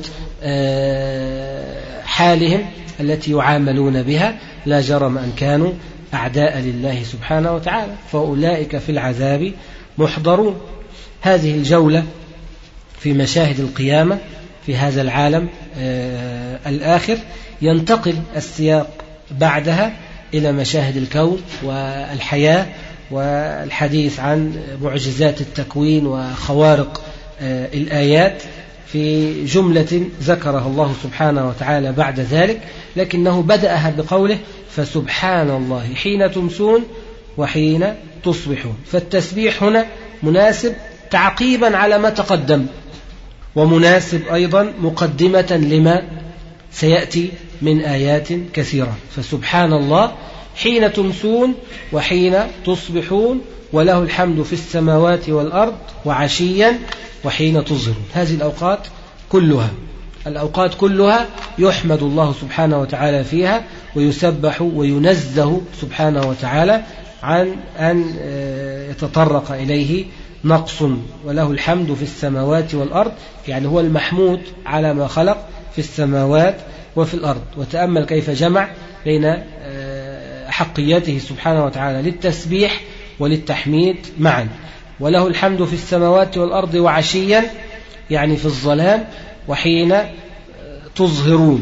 حالهم التي يعاملون بها، لا جرم أن كانوا أعداء لله سبحانه وتعالى. فأولئك في العذاب محضرون. هذه الجولة في مشاهد القيامة في هذا العالم الآخر. ينتقل السياق بعدها إلى مشاهد الكون والحياة والحديث عن معجزات التكوين وخوارق الآيات في جملة ذكرها الله سبحانه وتعالى بعد ذلك، لكنه بدأها بقوله فسبحان الله حين تمسون وحين تصبحون. فالتسبيح هنا مناسب تعقيبا على ما تقدم، ومناسب أيضا مقدمة لما سيأتي من آيات كثيرة. فسبحان الله حين تمسون وحين تصبحون وله الحمد في السماوات والأرض وعشيا وحين تظهرون. هذه الأوقات كلها يحمد الله سبحانه وتعالى فيها، ويسبح وينزه سبحانه وتعالى عن أن يتطرق إليه نقص وله الحمد في السماوات والأرض، يعني هو المحمود على ما خلق في السماوات وفي الأرض. وتأمل كيف جمع بين حقيته سبحانه وتعالى للتسبيح وللتحميد معا. وله الحمد في السماوات والأرض وعشيا، يعني في الظلام وحين تظهرون.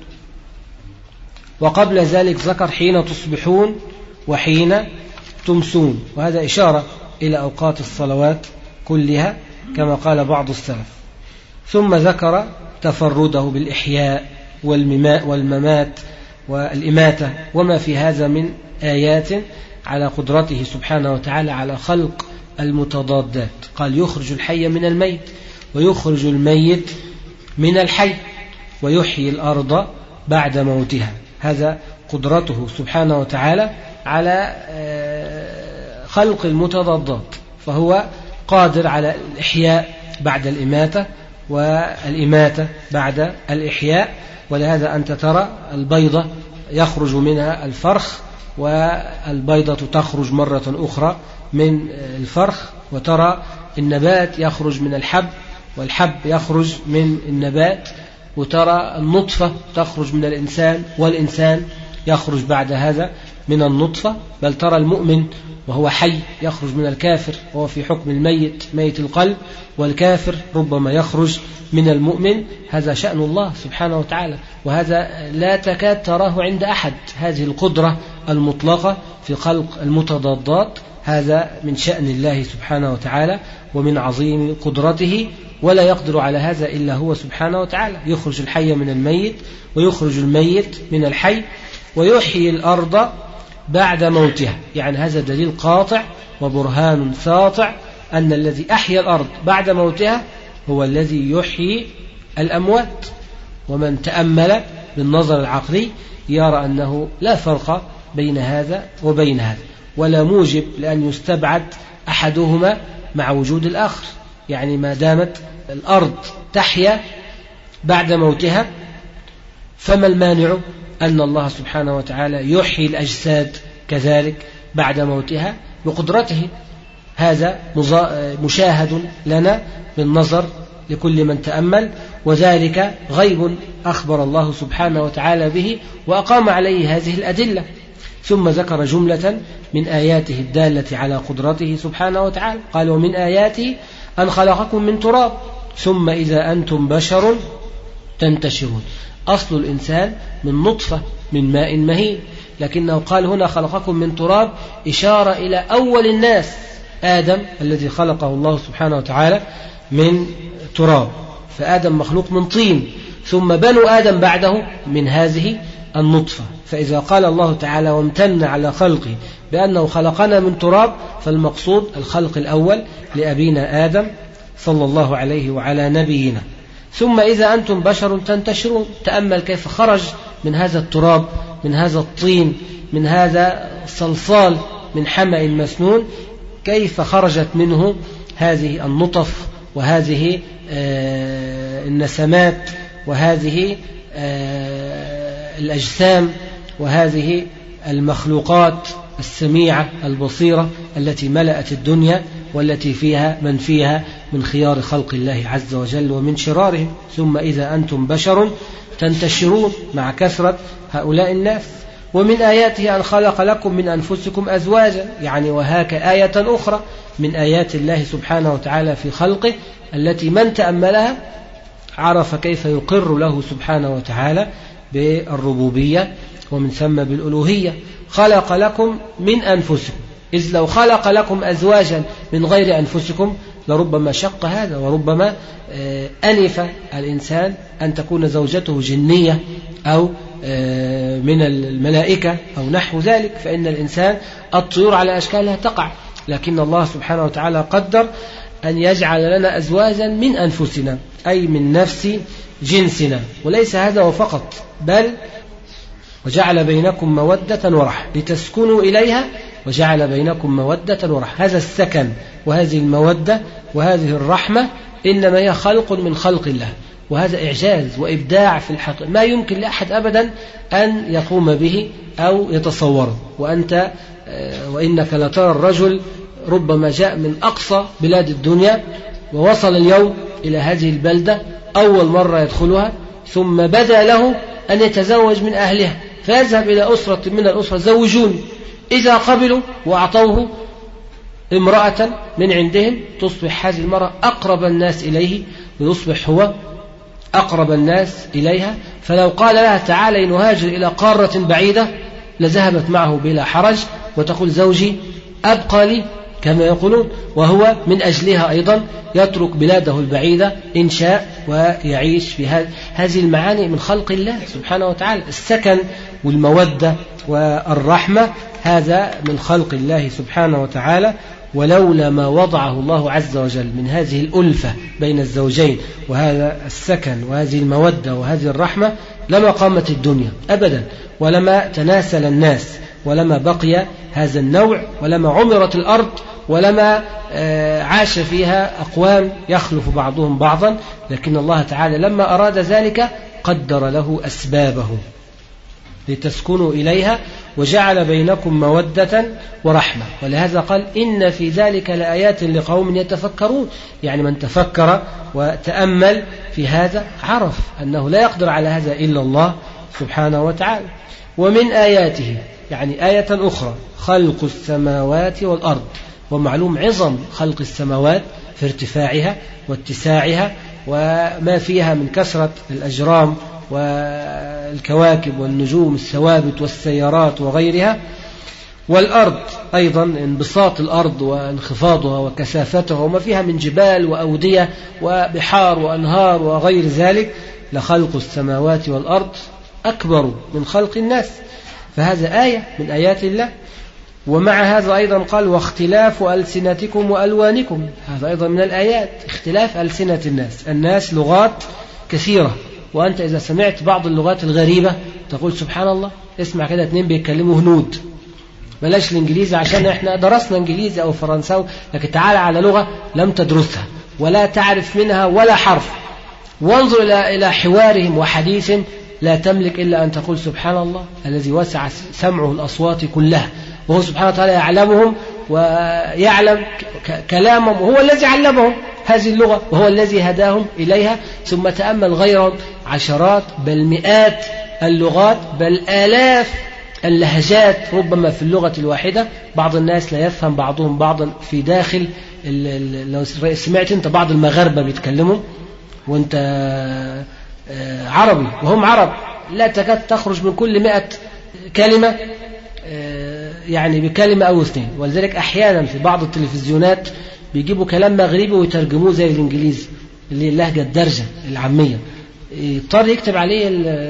وقبل ذلك ذكر حين تصبحون وحين تمسون، وهذا إشارة إلى أوقات الصلوات كلها كما قال بعض السلف. ثم ذكر تفرده بالإحياء والممات والإماتة وما في هذا من آيات على قدرته سبحانه وتعالى على خلق المتضادات. قال يخرج الحي من الميت ويخرج الميت من الحي ويحيي الأرض بعد موتها. هذا قدرته سبحانه وتعالى على خلق المتضادات، فهو قادر على الإحياء بعد الإماتة والإماتة بعد الإحياء. ولهذا أنت ترى البيضة يخرج منها الفرخ والبيضة تخرج مرة أخرى من الفرخ، وترى النبات يخرج من الحب والحب يخرج من النبات، وترى النطفة تخرج من الإنسان والإنسان يخرج بعد هذا من النطفة. بل ترى المؤمن وهو حي يخرج من الكافر وهو في حكم الميت ميت القلب، والكافر ربما يخرج من المؤمن. هذا شأن الله سبحانه وتعالى، وهذا لا تكاد تراه عند أحد. هذه القدرة المطلقة في خلق المتضادات هذا من شأن الله سبحانه وتعالى ومن عظيم قدرته، ولا يقدر على هذا إلا هو سبحانه وتعالى. يخرج الحي من الميت ويخرج الميت من الحي ويحيي الأرض بعد موتها، يعني هذا دليل قاطع وبرهان ساطع أن الذي أحيا الأرض بعد موتها هو الذي يحيي الأموات. ومن تأمل بالنظر العقلي يرى أنه لا فرق بين هذا وبين هذا، ولا موجب لأن يستبعد أحدهما مع وجود الآخر. يعني ما دامت الأرض تحيا بعد موتها فما المانع أن الله سبحانه وتعالى يحيي الأجساد كذلك بعد موتها بقدرته؟ هذا مشاهد لنا بالنظر لكل من تأمل، وذلك غيب أخبر الله سبحانه وتعالى به وأقام عليه هذه الأدلة. ثم ذكر جملة من آياته الدالة على قدرته سبحانه وتعالى. قال ومن آياته أن خلقكم من تراب ثم إذا أنتم بشر تنتشرون. أصل الإنسان من نطفة من ماء مهين، لكنه قال هنا خلقكم من تراب إشارة إلى أول الناس آدم الذي خلقه الله سبحانه وتعالى من تراب، فآدم مخلوق من طين، ثم بنو آدم بعده من هذه النطفة. فإذا قال الله تعالى وامتن على خلقه بأنه خلقنا من تراب، فالمقصود الخلق الأول لأبينا آدم صلى الله عليه وعلى نبينا. ثم إذا أنتم بشر تنتشرون. تأمل كيف خرج من هذا التراب، من هذا الطين، من هذا الصلصال، من حمأ مسنون، كيف خرجت منه هذه النطف وهذه النسمات وهذه الأجسام وهذه المخلوقات السميعة البصيرة التي ملأت الدنيا والتي فيها من فيها من خيار خلق الله عز وجل ومن شرارهم. ثم إذا أنتم بشر تنتشرون، مع كثرة هؤلاء الناس. ومن آياته أن خلق لكم من أنفسكم أزواجا، يعني وهاك آية أخرى من آيات الله سبحانه وتعالى في خلقه التي من تأملها عرف كيف يقر له سبحانه وتعالى بالربوبية ومن ثم بالألوهية. خلق لكم من أنفسكم، إذ لو خلق لكم أزواجا من غير أنفسكم لربما شق هذا، وربما أنف الإنسان أن تكون زوجته جنية أو من الملائكة أو نحو ذلك، فإن الإنسان الطيور على أشكالها تقع، لكن الله سبحانه وتعالى قدر أن يجعل لنا أزواجا من أنفسنا، أي من نفس جنسنا. وليس هذا وفقط، بل وجعل بينكم مودة ورحمة لتسكنوا إليها، وجعل بينكم مودة ورحمة. هذا السكن وهذه المودة وهذه الرحمة إنما هي خلق من خلق الله، وهذا إعجاز وإبداع في الحقيقة ما يمكن لأحد أبدا أن يقوم به أو يتصوره. وأنت وإنك لترى الرجل ربما جاء من أقصى بلاد الدنيا ووصل اليوم إلى هذه البلدة أول مرة يدخلها، ثم بدا له أن يتزوج من أهلها، فيذهب إلى أسرة من الأسرة زوجوني، إذا قبلوا وأعطوه امرأة من عندهم تصبح هذه المرأة أقرب الناس إليه، ويصبح هو أقرب الناس إليها. فلو قال لها تعالي نهاجر إلى قارة بعيدة لذهبت معه بلا حرج، وتقول زوجي أبقى لي كما يقولون، وهو من أجلها أيضا يترك بلاده البعيدة إن شاء ويعيش في هذه المعاني من خلق الله سبحانه وتعالى. السكن والمودة والرحمة هذا من خلق الله سبحانه وتعالى، ولولا ما وضعه الله عز وجل من هذه الألفة بين الزوجين وهذا السكن وهذه المودة وهذه الرحمة لما قامت الدنيا أبدا، ولما تناسل الناس، ولما بقي هذا النوع، ولما عمرت الأرض، ولما عاش فيها أقوام يخلف بعضهم بعضا. لكن الله تعالى لما أراد ذلك قدر له أسبابه لتسكنوا إليها وجعل بينكم مودة ورحمة. ولهذا قال إن في ذلك لآيات لقوم يتفكرون، يعني من تفكر وتأمل في هذا عرف أنه لا يقدر على هذا إلا الله سبحانه وتعالى. ومن آياته يعني آية أخرى خلق السماوات والأرض، ومعلوم عظم خلق السماوات في ارتفاعها واتساعها وما فيها من كثرة الأجرام والكواكب والنجوم الثوابت والسيارات وغيرها، والأرض أيضا انبساط الأرض وانخفاضها وكثافتها وما فيها من جبال وأودية وبحار وأنهار وغير ذلك. لخلق السماوات والأرض أكبر من خلق الناس، فهذا آية من آيات الله. ومع هذا أيضا قال واختلاف ألسنتكم وألوانكم، هذا أيضا من الآيات، اختلاف ألسنة الناس لغات كثيرة، وأنت إذا سمعت بعض اللغات الغريبة تقول سبحان الله، اسمع كده اتنين بيتكلموا هنود، بلاش الإنجليزي عشان احنا درسنا إنجليزي أو فرنساوي، لكن تعال على لغة لم تدرسها ولا تعرف منها ولا حرف، وانظر إلى حوارهم وحديث لا تملك إلا أن تقول سبحان الله الذي وسع سمعه الأصوات كلها، وهو سبحانه وتعالى يعلمهم ويعلم كلامهم، وهو الذي علمهم هذه اللغة وهو الذي هداهم إليها. ثم تأمل غيرهم عشرات بل مئات اللغات بل آلاف اللهجات ربما في اللغة الواحدة. بعض الناس لا يفهم بعضهم بعضا في داخل لو سمعت أنت بعض المغاربة بيتكلموا وأنت عربي وهم عرب لا تكاد تخرج من كل 100 كلمة يعني بكلمة أو اثنين. ولذلك أحيانا في بعض التلفزيونات بيجيبوا كلام مغربي ويترجموه زي الإنجليزي اللي اللهجة الدرجة العامية، يضطر يكتب عليه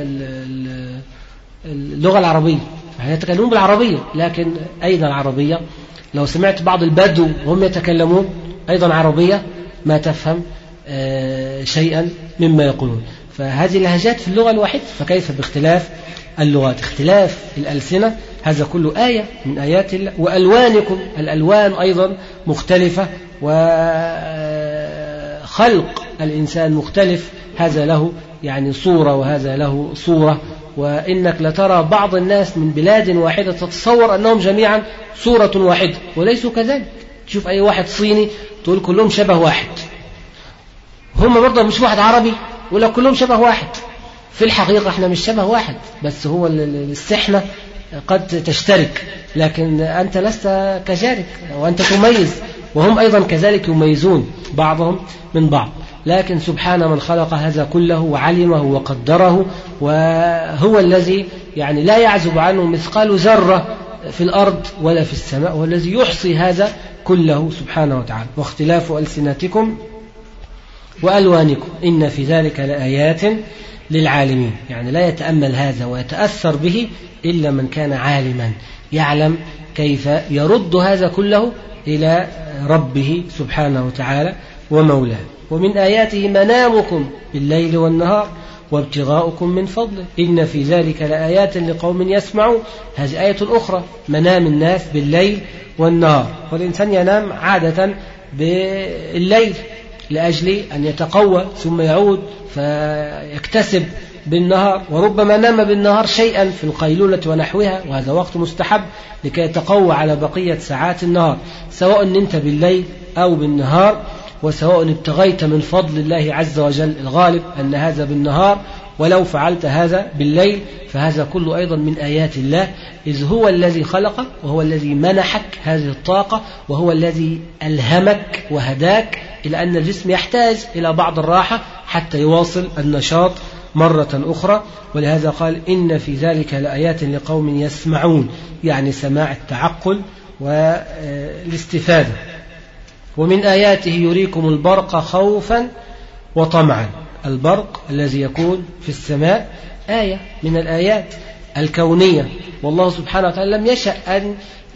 اللغة العربية، يعني يتكلمون بالعربية لكن أيضا عربية. لو سمعت بعض البدو وهم يتكلمون أيضا عربية ما تفهم شيئا مما يقولون. فهذه اللهجات في اللغة الواحدة، فكيف باختلاف اللغات؟ اختلاف الألسنة هذا كله آية من آيات الله. وألوانكم، الألوان أيضا مختلفة، وخلق الإنسان مختلف، هذا له يعني صورة وهذا له صورة. وإنك لترى بعض الناس من بلاد واحدة تتصور أنهم جميعا صورة واحدة وليسوا كذلك. تشوف أي واحد صيني تقول كلهم شبه واحد، هم برضه مش واحد عربي ولا كلهم شبه واحد. في الحقيقة احنا مش شبه واحد، بس هو السحنة قد تشترك، لكن أنت لست كذلك وأنت تميز، وهم أيضا كذلك يميزون بعضهم من بعض. لكن سبحان من خلق هذا كله وعلمه وقدره، وهو الذي يعني لا يعزب عنه مثقال ذرة في الأرض ولا في السماء، والذي يحصي هذا كله سبحانه وتعالى. واختلاف ألسنتكم وألوانكم إن في ذلك لآيات للعالمين، يعني لا يتأمل هذا ويتأثر به إلا من كان عالما يعلم كيف يرد هذا كله إلى ربه سبحانه وتعالى ومولاه. ومن آياته منامكم بالليل والنهار وابتغاؤكم من فضله إن في ذلك لآيات لقوم يسمعون. هذه آية أخرى، منام الناس بالليل والنهار. والإنسان ينام عادة بالليل لأجل أن يتقوى ثم يعود فيكتسب بالنهار، وربما نام بالنهار شيئا في القيلولة ونحوها، وهذا وقت مستحب لكي يتقوى على بقية ساعات النهار، سواء نمت بالليل أو بالنهار، وسواء ابتغيت من فضل الله عز وجل. الغالب أن هذا بالنهار، ولو فعلت هذا بالليل فهذا كله أيضا من آيات الله، إذ هو الذي خلقك وهو الذي منحك هذه الطاقة، وهو الذي ألهمك وهداك إلى أن الجسم يحتاج إلى بعض الراحة حتى يواصل النشاط مرة أخرى. ولهذا قال إن في ذلك لآيات لقوم يسمعون، يعني سماع التعقل والاستفادة. ومن آياته يريكم البرق خوفا وطمعا. البرق الذي يكون في السماء آية من الآيات الكونية، والله سبحانه وتعالى لم يشأ أن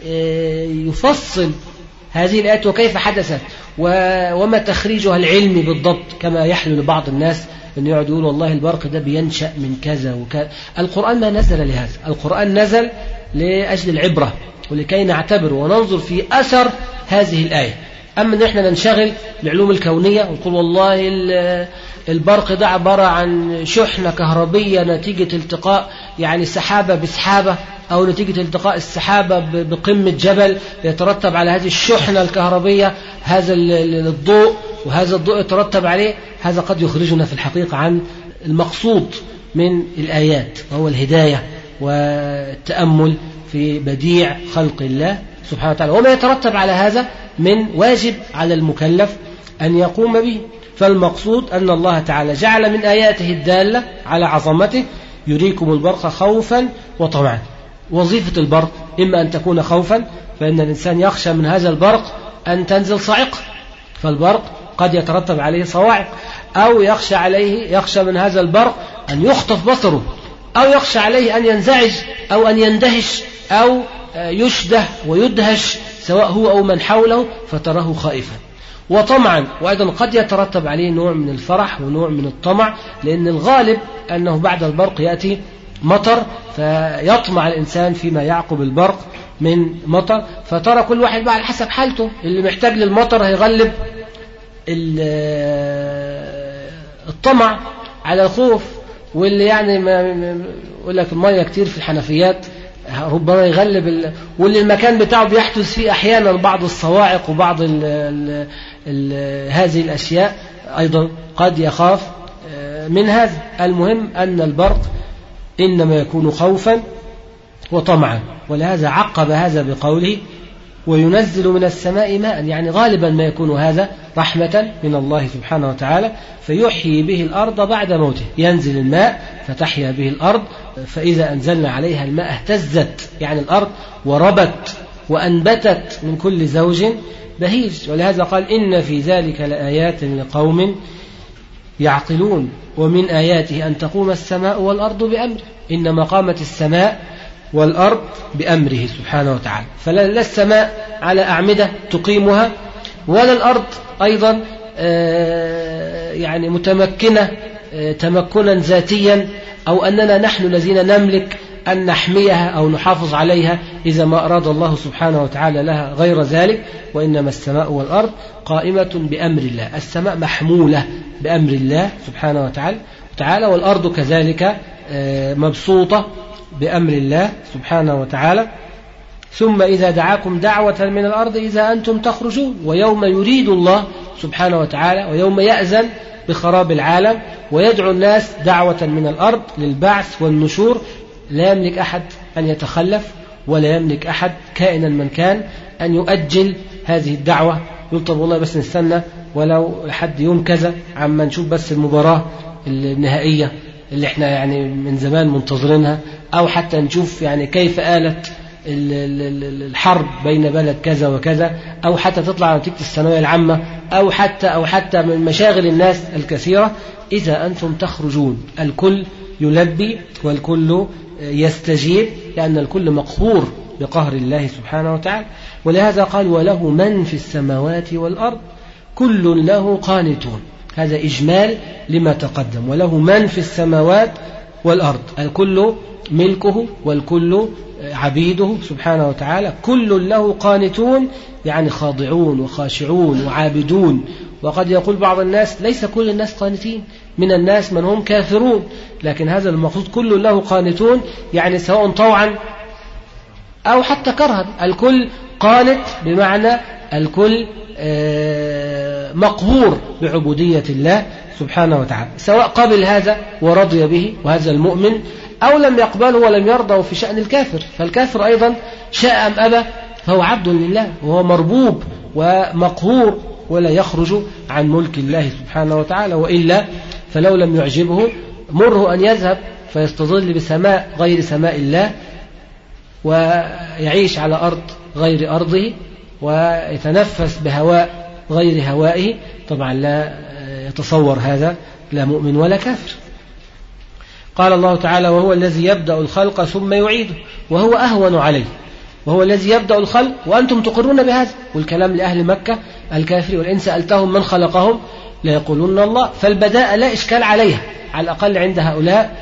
يفصل هذه الآيات وكيف حدثت وما تخريجها العلمي بالضبط، كما يحلو لبعض الناس أن يقعد يقول والله البرق ده بينشأ من كذا وكذا. القرآن ما نزل لهذا، القرآن نزل لأجل العبرة ولكي نعتبر وننظر في أثر هذه الآية. أما نحن ننشغل بالعلوم الكونية ونقول والله البرق ده عبارة عن شحنة كهربية نتيجة التقاء يعني سحابة بسحابة، أو نتيجة التقاء السحابة بقمة جبل يترتب على هذه الشحنة الكهربية هذا الضوء، وهذا الضوء يترتب عليه، هذا قد يخرجنا في الحقيقة عن المقصود من الآيات، وهو الهداية والتأمل في بديع خلق الله سبحانه وتعالى، وما يترتب على هذا من واجب على المكلف أن يقوم به. فالمقصود أن الله تعالى جعل من آياته الدالة على عظمته يريكم البرق خوفا وطمعا. وظيفة البرق إما أن تكون خوفا، فإن الإنسان يخشى من هذا البرق أن تنزل صاعقة، فالبرق قد يترتب عليه صواعق، أو يخشى من هذا البرق أن يخطف بصره، أو يخشى عليه أن ينزعج أو أن يندهش أو يشده ويدهش سواء هو أو من حوله فتراه خائفا. وطمعا، وأيضا قد يترتب عليه نوع من الفرح ونوع من الطمع، لأن الغالب أنه بعد البرق يأتي مطر، فيطمع الإنسان فيما يعقب البرق من مطر، فترى كل واحد بقى على حسب حالته، اللي محتاج للمطر هيغلب الطمع على الخوف، واللي يعني يقول لك المية كتير في الحنفيات ربما يغلب واللي المكان بتاعه بيحدث فيه أحيانا بعض الصواعق وبعض هذه الأشياء أيضا قد يخاف من هذا. المهم أن البرق إنما يكون خوفا وطمعا، ولهذا عقب هذا بقوله وينزل من السماء ماء، يعني غالبا ما يكون هذا رحمة من الله سبحانه وتعالى، فيحيي به الأرض بعد موته. ينزل الماء فتحيا به الأرض، فإذا أنزلنا عليها الماء اهتزت يعني الأرض وربت وأنبتت من كل زوج بهيج. ولهذا قال إن في ذلك لآيات لقوم يعقلون. ومن آياته أن تقوم السماء والأرض بأمره، إنما قامت السماء والأرض بأمره سبحانه وتعالى، فلا السماء على أعمدة تقيمها، ولا الأرض أيضا يعني متمكنة تمكنا ذاتيا، أو أننا نحن الذين نملك أن نحميها أو نحافظ عليها إذا ما أراد الله سبحانه وتعالى لها غير ذلك. وإنما السماء والأرض قائمة بأمر الله، السماء محمولة بأمر الله سبحانه وتعالى، والأرض كذلك مبسوطة بأمر الله سبحانه وتعالى. ثم إذا دعاكم دعوة من الأرض إذا أنتم تخرجون. ويوم يريد الله سبحانه وتعالى ويوم يأذن بخراب العالم ويدعو الناس دعوة من الأرض للبعث والنشور، لا يملك أحد أن يتخلف، ولا يملك أحد كائنا من كان أن يؤجل هذه الدعوة. يقول طب والله بس نستنى ولو لحد يوم كذا عما نشوف بس المباراة النهائية اللي احنا يعني من زمان منتظرينها، أو حتى نشوف يعني كيف آلت الحرب بين بلد كذا وكذا، أو حتى تطلع نتيجة الثانوية العامة، أو حتى من مشاغل الناس الكثيرة. إذا أنتم تخرجون، الكل يلبي والكل يستجيب، لأن الكل مقهور بقهر الله سبحانه وتعالى. ولهذا قال وله من في السماوات والأرض كل له قانتون. هذا إجمال لما تقدم، وله من في السماوات والأرض، الكل ملكه والكل عبيده سبحانه وتعالى، كل له قانتون يعني خاضعون وخاشعون وعابدون. وقد يقول بعض الناس ليس كل الناس قانتين، من الناس من هم كافرون، لكن هذا المقصود كل له قانتون، يعني سواء طوعا أو حتى كرها، الكل قانت بمعنى الكل مقهور بعبودية الله سبحانه وتعالى، سواء قبل هذا ورضي به وهذا المؤمن، أو لم يقبله ولم يرضى في شأن الكافر. فالكافر أيضا شاء أم أبى فهو عبد لله، وهو مربوب ومقهور ولا يخرج عن ملك الله سبحانه وتعالى، وإلا فلو لم يعجبه مره أن يذهب فيستظل بسماء غير سماء الله، ويعيش على أرض غير أرضه، ويتنفس بهواء غير هوائه. طبعا لا يتصور هذا لا مؤمن ولا كافر. قال الله تعالى: وهو الذي يبدأ الخلق ثم يعيده وهو أهون عليه. وهو الذي يبدأ الخلق وأنتم تقرون بهذا، والكلام لأهل مكة الكافر، وإن سألتهم من خلقهم ليقولون الله. فالبداء لا إشكال عليها على الأقل عند هؤلاء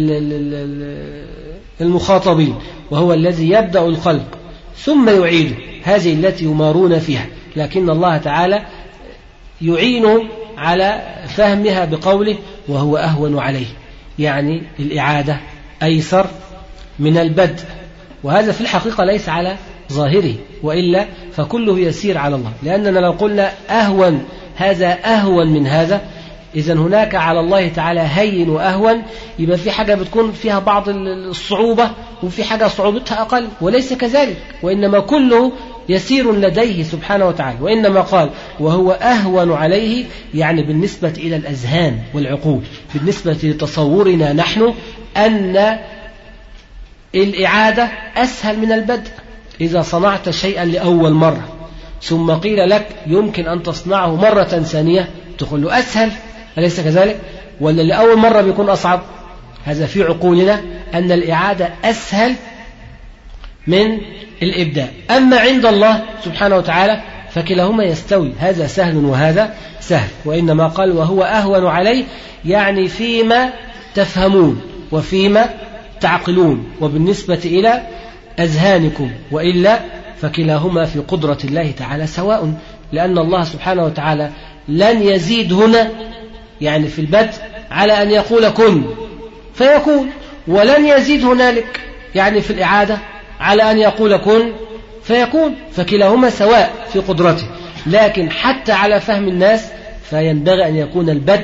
المخاطبين. وهو الذي يبدأ الخلق ثم يعيده، هذه التي يمارون فيها، لكن الله تعالى يعينهم على فهمها بقوله وهو أهون عليه، يعني الإعادة أيسر من البدء. وهذا في الحقيقة ليس على ظاهره، وإلا فكله يسير على الله، لأننا لو قلنا أهون هذا أهون من هذا، إذن هناك على الله تعالى هين وأهون، يبقى في حاجة بتكون فيها بعض الصعوبة وفي حاجة صعوبتها أقل، وليس كذلك، وإنما كله يسير لديه سبحانه وتعالى. وإنما قال وهو أهون عليه، يعني بالنسبة إلى الأذهان والعقول، بالنسبة لتصورنا نحن أن الإعادة أسهل من البدء. إذا صنعت شيئا لأول مرة ثم قيل لك يمكن أن تصنعه مرة ثانية، تقول له أسهل، أليس كذلك؟ ولا لأول مرة بيكون أصعب؟ هذا في عقولنا أن الإعادة أسهل من الإبداء. أما عند الله سبحانه وتعالى فكلاهما يستوي، هذا سهل وهذا سهل. وإنما قال وهو أهون عليه، يعني فيما تفهمون وفيما تعقلون وبالنسبة إلى أذهانكم، وإلا فكلاهما في قدرة الله تعالى سواء، لأن الله سبحانه وتعالى لن يزيد هنا يعني في البدء على أن يقول كن فيكون، ولن يزيد هنالك يعني في الإعادة على أن يقول كن فيكون، فكلاهما سواء في قدرته. لكن حتى على فهم الناس فينبغي أن يكون البدء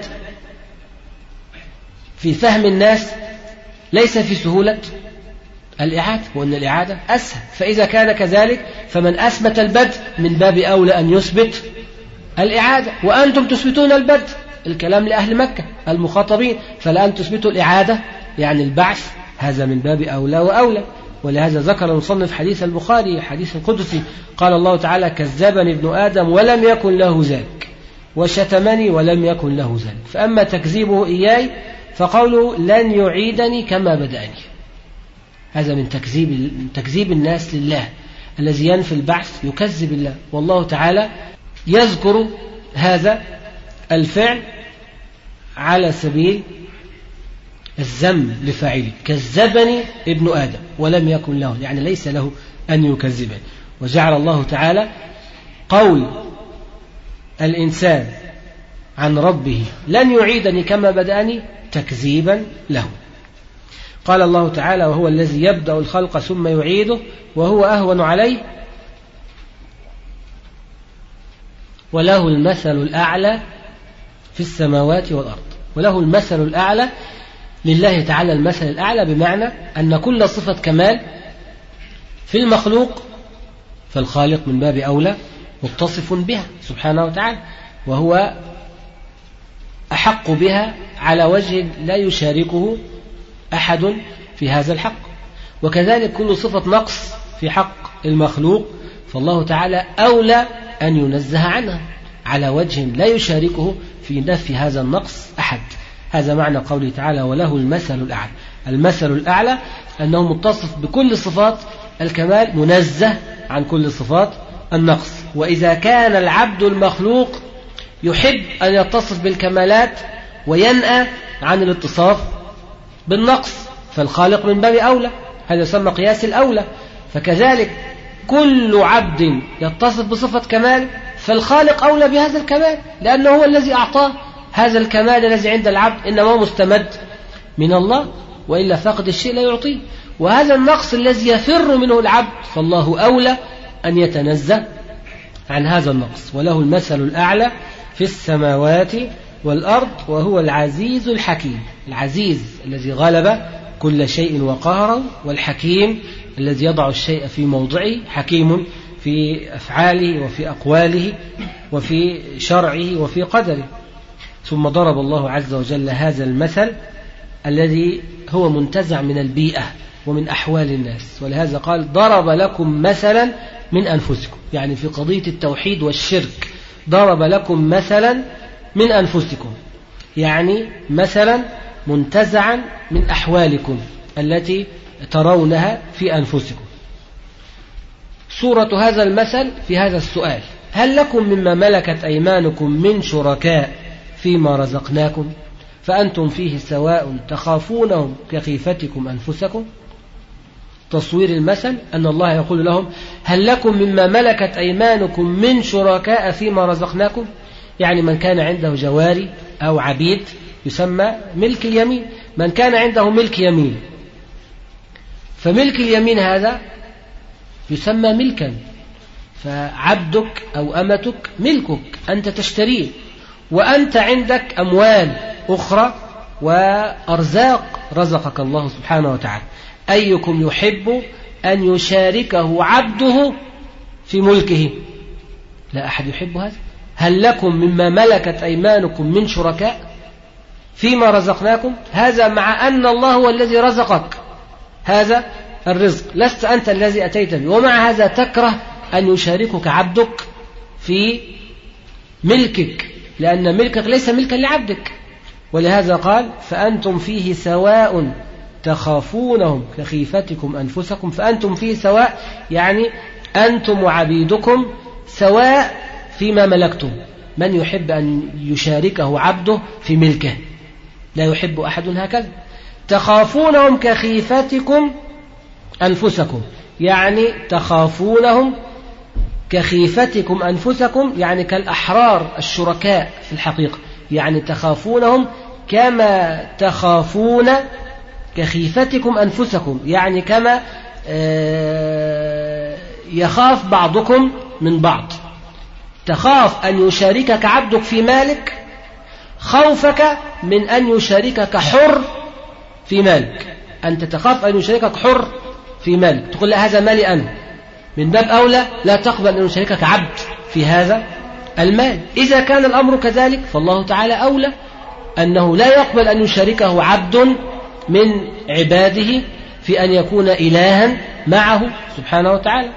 في فهم الناس ليس في سهولة الإعادة، وأن الإعادة أسهل. فإذا كان كذلك فمن أثبت البدء من باب أولى أن يثبت الإعادة، وأنتم تثبتون البدء، الكلام لأهل مكة المخاطبين، فالآن تثبتوا الإعادة يعني البعث، هذا من باب أولى وأولى. ولهذا ذكر المصنف حديث البخاري حديث القدسي، قال الله تعالى كذبني ابن آدم ولم يكن له ذاك، وشتمني ولم يكن له ذلك. فأما تكذيبه إياي فقوله لن يعيدني كما بدأني، هذا من تكذيب الناس لله. الذي ينفي البعث يكذب الله، والله تعالى يذكر هذا الفعل على سبيل الذم لفاعله، كذبني ابن آدم ولم يكن له، يعني ليس له أن يكذبني. وجعل الله تعالى قول الإنسان عن ربه لن يعيدني كما بدأني تكذيبا له. قال الله تعالى وهو الذي يبدأ الخلق ثم يعيده وهو أهون عليه وله المثل الأعلى في السماوات والأرض. وله المثل الأعلى، لله تعالى المثل الأعلى، بمعنى أن كل صفة كمال في المخلوق فالخالق من باب أولى متصف بها سبحانه وتعالى، وهو أحق بها على وجه لا يشاركه أحد في هذا الحق. وكذلك كل صفة نقص في حق المخلوق فالله تعالى أولى أن ينزه عنها على وجه لا يشاركه في نفي هذا النقص أحد. هذا معنى قوله تعالى وله المثل الأعلى. المثل الأعلى أنه متصف بكل صفات الكمال منزه عن كل صفات النقص. وإذا كان العبد المخلوق يحب أن يتصف بالكمالات وينأى عن الاتصاف بالنقص فالخالق من باب أولى، هذا يسمى قياس الأولى. فكذلك كل عبد يتصف بصفة كمال فالخالق أولى بهذا الكمال، لأنه هو الذي أعطاه هذا الكمال الذي عند العبد إنما مستمد من الله، وإلا فقد الشيء لا يعطيه. وهذا النقص الذي يفر منه العبد فالله أولى أن يتنزه عن هذا النقص، وله المثل الأعلى في السماوات والأرض، وهو العزيز الحكيم. العزيز الذي غلب كل شيء وقهره، والحكيم الذي يضع الشيء في موضعه، حكيم في أفعاله وفي أقواله وفي شرعه وفي قدره. ثم ضرب الله عز وجل هذا المثل الذي هو منتزع من البيئة ومن أحوال الناس، ولهذا قال ضرب لكم مثلا من أنفسكم، يعني في قضية التوحيد والشرك ضرب لكم مثلا من أنفسكم، يعني مثلا منتزعا من أحوالكم التي ترونها في أنفسكم. صورة هذا المثل في هذا السؤال: هل لكم مما ملكت أيمانكم من شركاء فيما رزقناكم فأنتم فيه سواء تخافونهم كخيفتكم أنفسكم؟ تصوير المثل أن الله يقول لهم: هل لكم مما ملكت أيمانكم من شركاء فيما رزقناكم؟ يعني من كان عنده جواري أو عبيد يسمى ملك اليمين، من كان عنده ملك يمين، فملك اليمين هذا يسمى ملكا، فعبدك أو أمتك ملكك، أنت تشتريه، وأنت عندك أموال أخرى وأرزاق رزقك الله سبحانه وتعالى. أيكم يحب أن يشاركه عبده في ملكه؟ لا أحد يحب هذا. هل لكم مما ملكت أيمانكم من شركاء فيما رزقناكم؟ هذا مع أن الله هو الذي رزقك هذا الرزق، لست أنت الذي أتيت به، ومع هذا تكره أن يشاركك عبدك في ملكك، لأن ملكك ليس ملكا لعبدك. ولهذا قال: فأنتم فيه سواء تخافونهم كخيفتكم أنفسكم. فأنتم فيه سواء يعني أنتم وعبيدكم سواء فيما ملكتم. من يحب أن يشاركه عبده في ملكه؟ لا يحب أحد هكذا. تخافونهم كخيفتكم أنفسكم، يعني تخافونهم كخيفتكم أنفسكم، يعني كالأحرار الشركاء في الحقيقة، يعني تخافونهم كما تخافون كخيفتكم أنفسكم، يعني كما يخاف بعضكم من بعض. تخاف أن يشاركك عبدك في مالك خوفك من أن يشاركك حر في مالك. أنت تخاف أن يشاركك حر في مالك، تقول لا هذا مالي أنا، من باب أولى لا تقبل أن يشاركك عبد في هذا المال. إذا كان الأمر كذلك فالله تعالى أولى أنه لا يقبل أن يشاركه عبد من عباده في أن يكون إلها معه سبحانه وتعالى.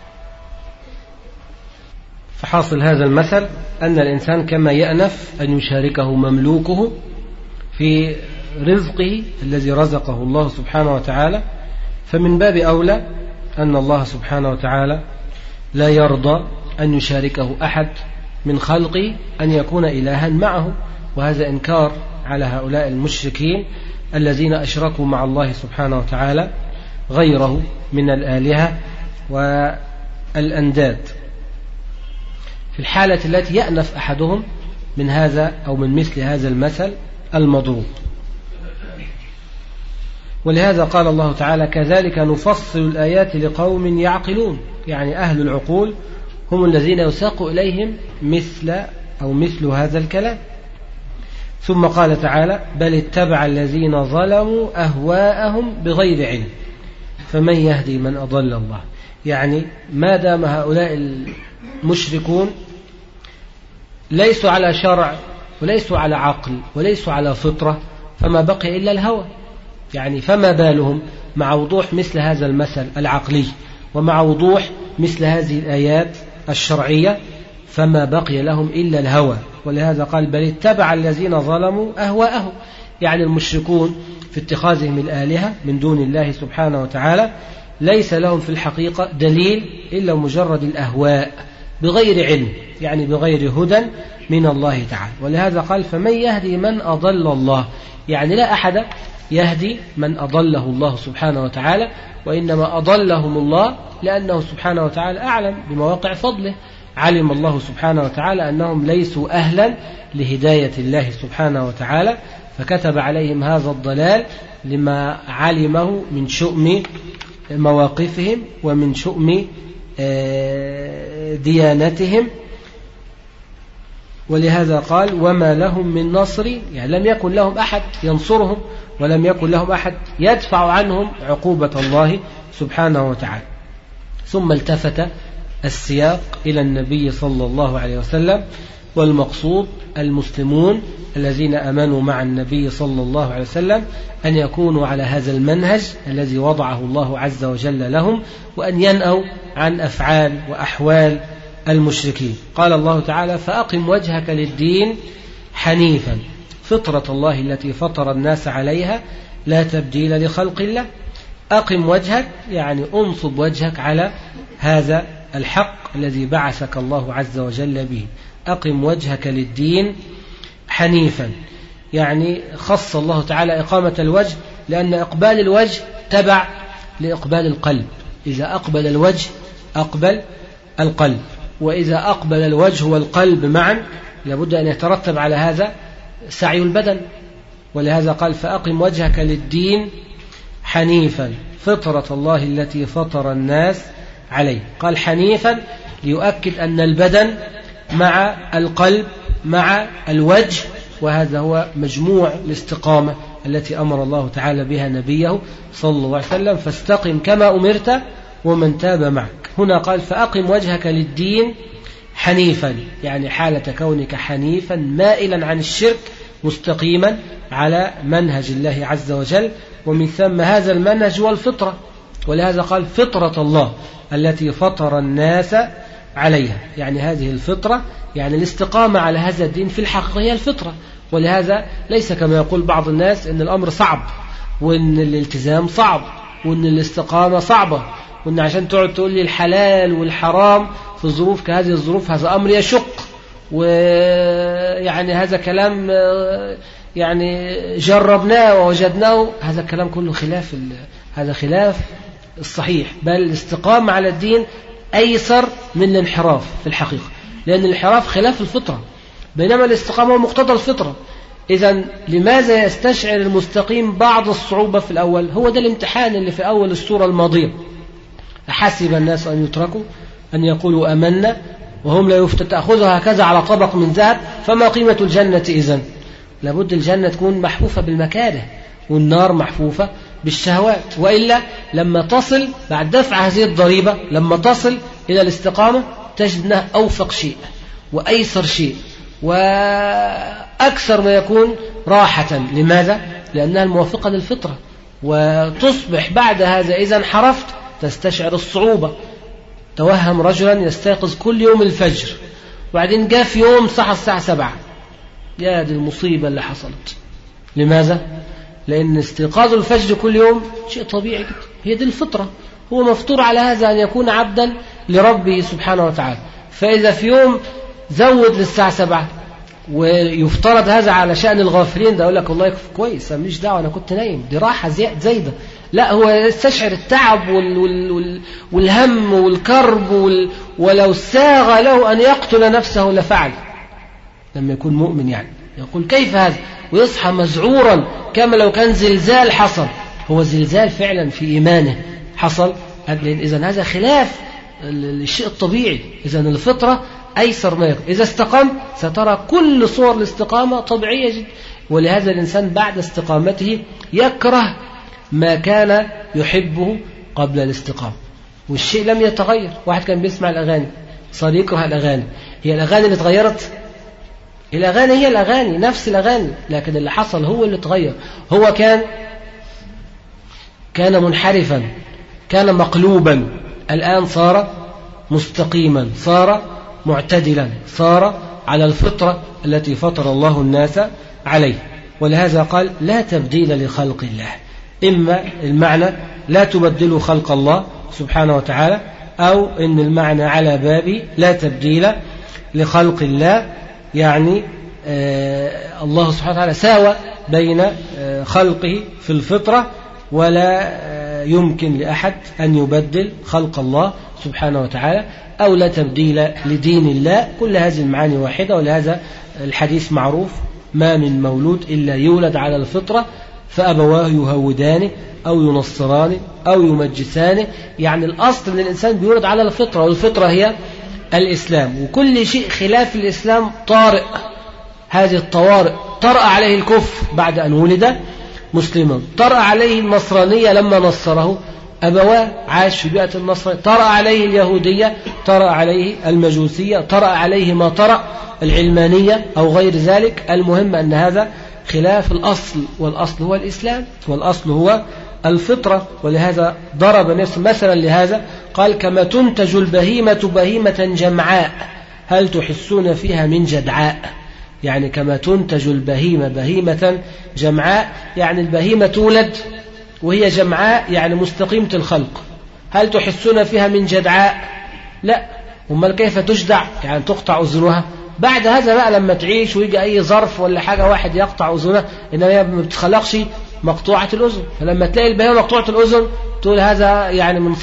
فحاصل هذا المثل أن الإنسان كما يأنف أن يشاركه مملوكه في رزقه الذي رزقه الله سبحانه وتعالى، فمن باب أولى أن الله سبحانه وتعالى لا يرضى أن يشاركه أحد من خلقه أن يكون إلها معه. وهذا إنكار على هؤلاء المشركين الذين أشركوا مع الله سبحانه وتعالى غيره من الآلهة والأنداد، في الحالة التي يأنف أحدهم من هذا أو من مثل هذا المثل المضروب. ولهذا قال الله تعالى: كذلك نفصل الآيات لقوم يعقلون، يعني أهل العقول هم الذين يساق إليهم مثل هذا الكلام. ثم قال تعالى: بل اتبع الذين ظلموا أهواءهم بغير علم فمن يهدي من أضل الله. يعني ما دام هؤلاء المشركون ليسوا على شرع وليسوا على عقل وليسوا على فطرة فما بقي إلا الهوى. يعني فما بالهم مع وضوح مثل هذا المثل العقلي ومع وضوح مثل هذه الآيات الشرعية، فما بقي لهم إلا الهوى. ولهذا قال: بل اتبع الذين ظلموا أهواءهم، يعني المشركون في اتخاذهم الآلهة من دون الله سبحانه وتعالى ليس لهم في الحقيقة دليل إلا مجرد الأهواء بغير علم، يعني بغير هدى من الله تعالى. ولهذا قال: فمن يهدي من أضل الله، يعني لا أحد يهدي من أضله الله سبحانه وتعالى، وإنما أضلهم الله لأنه سبحانه وتعالى أعلم بمواقع فضله علم الله سبحانه وتعالى أنهم ليسوا أهلا لهداية الله سبحانه وتعالى، فكتب عليهم هذا الضلال لما علمه من شؤم مواقفهم ومن شؤم ديانتهم. ولهذا قال وما لهم من نصر، يعني لم يكن لهم أحد ينصرهم ولم يكن لهم أحد يدفع عنهم عقوبة الله سبحانه وتعالى. ثم التفت السياق إلى النبي صلى الله عليه وسلم، والمقصود المسلمون الذين أمنوا مع النبي صلى الله عليه وسلم أن يكونوا على هذا المنهج الذي وضعه الله عز وجل لهم، وأن ينأوا عن أفعال وأحوال المشركين. قال الله تعالى فأقم وجهك للدين حنيفا فطرة الله التي فطر الناس عليها لا تبديل لخلق الله. أقم وجهك يعني أنصب وجهك على هذا الحق الذي بعثك الله عز وجل به. أقم وجهك للدين حنيفا، يعني خص الله تعالى إقامة الوجه لأن إقبال الوجه تبع لإقبال القلب. إذا أقبل الوجه أقبل القلب، وإذا أقبل الوجه والقلب معا لابد أن يترتب على هذا سعي البدن. ولهذا قال فأقم وجهك للدين حنيفا فطرة الله التي فطر الناس عليه. قال حنيفا ليؤكد أن البدن مع القلب مع الوجه، وهذا هو مجموع الاستقامة التي أمر الله تعالى بها نبيه صلى الله عليه وسلم فاستقم كما أمرت ومن تاب معك. هنا قال فأقم وجهك للدين حنيفا، يعني حالة كونك حنيفا مائلا عن الشرك مستقيما على منهج الله عز وجل، ومن ثم هذا المنهج هو الفطرة. ولهذا قال فطرة الله التي فطر الناس عليها، يعني هذه الفطرة يعني الاستقامة على هذا الدين في الحقيقة هي الفطرة. ولهذا ليس كما يقول بعض الناس إن الأمر صعب وإن الالتزام صعب وإن الاستقامة صعبة، وإن عشان تقعد تقول لي الحلال والحرام في ظروف كهذه الظروف هذا أمر يشق، ويعني هذا كلام يعني جربناه ووجدناه، هذا الكلام كله خلاف هذا خلاف الصحيح. بل الاستقامة على الدين أيسر من الانحراف في الحقيقة، لأن الانحراف خلاف الفطرة بينما الاستقامة هو مقتضى الفطرة. إذن لماذا يستشعر المستقيم بعض الصعوبة في الأول؟ هو ده الامتحان اللي في أول السورة الماضية. أحسب الناس أن يتركوا أن يقولوا آمنا وهم لا يفتنون تأخذها هكذا على طبق من ذهب فما قيمة الجنة إذن؟ لابد الجنة تكون محفوفة بالمكاره والنار محفوفة بالشهوات، وإلا لما تصل بعد دفع هذه الضريبة لما تصل إلى الاستقامة تجد أنها أوفق شيء وأيسر شيء وأكثر ما يكون راحة. لماذا؟ لأنها الموافقة للفطرة. وتصبح بعد هذا إذا انحرفت تستشعر الصعوبة. توهم رجلا يستيقظ كل يوم الفجر وبعدين جاء في يوم صحى الساعة 7، يا دي المصيبة اللي حصلت. لماذا؟ لأن استيقاظ الفجر كل يوم شيء طبيعي جدا، هي دي الفطرة، هو مفطور على هذا أن يكون عبدا لربه سبحانه وتعالى. فإذا في يوم زود للساعة 7 ويفترض هذا على شأن الغافلين، ده أقول لك والله كويس أنا ماليش دعوة أنا كنت نايم، دي راحة زايدة. لا، هو يستشعر التعب والهم والكرب ولو ساغ له أن يقتل نفسه لفعل لما يكون مؤمن. يعني يقول كيف هذا، ويصحى مذعورا كما لو كان زلزال حصل. هو زلزال فعلا في إيمانه حصل. إذن هذا خلاف الشيء الطبيعي. إذن الفطرة أيسر ما يكون. إذا استقام سترى كل صور الاستقامة طبيعية جدا. ولهذا الإنسان بعد استقامته يكره ما كان يحبه قبل الاستقامة، والشيء لم يتغير. واحد كان بيسمع الأغاني صار يكره الأغاني. هي الأغاني اللي اتغيرت؟ الأغاني هي الأغاني نفس الأغاني، لكن اللي حصل هو اللي اتغير. هو كان منحرفا، كان مقلوبا، الآن صار مستقيما، صار معتدلا، صار على الفطرة التي فطر الله الناس عليه. ولهذا قال لا تبديل لخلق الله. إما المعنى لا تبدلوا خلق الله سبحانه وتعالى، أو إن المعنى على باب لا تبديل لخلق الله، يعني الله سبحانه وتعالى ساوى بين خلقه في الفطرة ولا يمكن لأحد أن يبدل خلق الله سبحانه وتعالى أو لا تبديل لدين الله. كل هذه المعاني واحدة، ولهذا الحديث معروف: ما من مولود إلا يولد على الفطرة فأبواه يهودانه أو ينصرانه أو يمجسانه. يعني الأصل أن الإنسان بيولد على الفطرة، والفطرة هي الإسلام، وكل شيء خلاف الإسلام طارئ. هذه الطوارئ: طرأ عليه الكفر بعد أن ولد مسلما، طرأ عليه النصرانية لما نصره أبواه عاش في بيئة النصر، طرأ عليه اليهودية، طرأ عليه المجوسية، طرأ عليه ما طرأ العلمانية أو غير ذلك. المهم أن هذا خلاف الأصل، والأصل هو الإسلام، والأصل هو الفطرة. ولهذا ضرب نفس مثلا لهذا، قال: كما تنتج البهيمة بهيمة جمعاء هل تحسون فيها من جدعاء. يعني كما تنتج البهيمة بهيمة جمعاء، يعني البهيمة تولد وهي جمعاء، يعني مستقيمة الخلق. هل تحسون فيها من جدعاء؟ لا. أمال كيف تجدع؟ يعني تقطع أذنها. بعد هذا بقى لما تعيش ويجي أي ظرف ولا حاجة واحد يقطع أذنها، إنما هي ما بتخلقش مقطوعة الأذن. فلما تلاقي البهيمة مقطوعة الأذن تقول هذا يعني من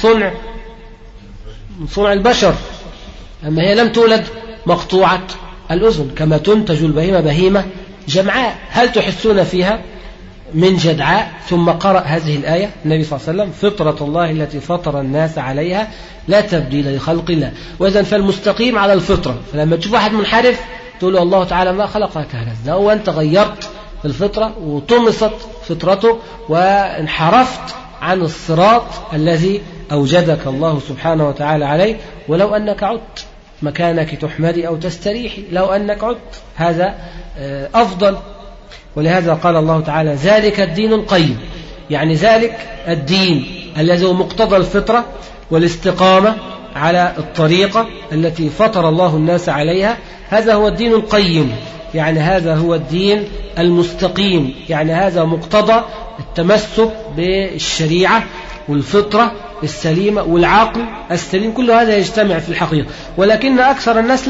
صنع البشر، أما هي لم تولد مقطوعة الأذن. كما تنتج البهيمة بهيمة جمعاء هل تحسون فيها من جدعاء. ثم قرأ هذه الآية النبي صلى الله عليه وسلم: فطرة الله التي فطر الناس عليها لا تبديل لخلق الله. وإذن فالمستقيم على الفطرة. فلما تشوف واحد منحرف تقول له: الله تعالى ما خلقك هكذا، هو أنت غيرت الفطرة وطمست فطرته وانحرفت عن الصراط الذي أوجدك الله سبحانه وتعالى عليه. ولو أنك عدت مكانك تحمدي أو تستريحي، لو أنك عدت هذا أفضل. ولهذا قال الله تعالى: ذلك الدين القيم. يعني ذلك الدين الذي هو مقتضى الفطرة والاستقامة على الطريقة التي فطر الله الناس عليها، هذا هو الدين القيم. يعني هذا هو الدين المستقيم، يعني هذا مقتضى التمسك بالشريعة والفطرة السليمة والعقل السليم. كل هذا يجتمع في الحقيقة، ولكن أكثر الناس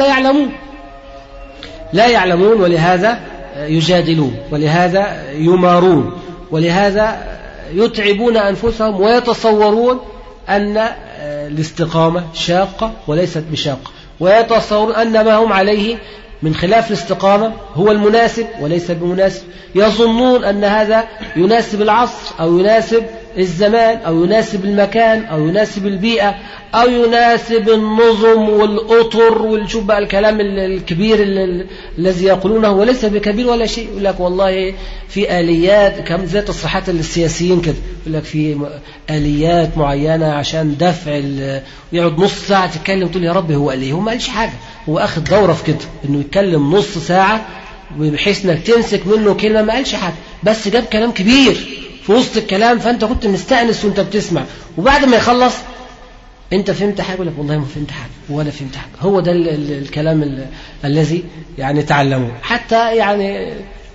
لا يعلمون، ولهذا يجادلون، ولهذا يمارون، ولهذا يتعبون أنفسهم ويتصورون أن الاستقامة شاقة وليست بشاقة، ويتصورون أن ما هم عليه من خلاف الاستقامة هو المناسب وليس بمناسب. يظنون أن هذا يناسب العصر أو يناسب الزمان أو يناسب المكان أو يناسب البيئة أو يناسب النظم والأطر والشوف بقى الكلام الكبير الذي يقولونه وليس بكبير ولا شيء. يقول لك والله في آليات كم زي تصريحات السياسيين كده، يقول لك في آليات معينة عشان دفع يقعد نص ساعة تتكلم تقول يا رب هو قال ايه؟ هو ما قالش حاجة، هو أخذ دورة في كده إنه يتكلم نص ساعة بحيث إنك تمسك منه كلمة ما قالش حاجة، بس جاب كلام كبير في وسط الكلام فأنت كنت مستأنس وأنت بتسمع، وبعد ما يخلص أنت فهمت حاجة ولا والله ما فهمت حاجة ولا فهمت حاجة. هو ده الكلام الذي يعني تعلموه حتى يعني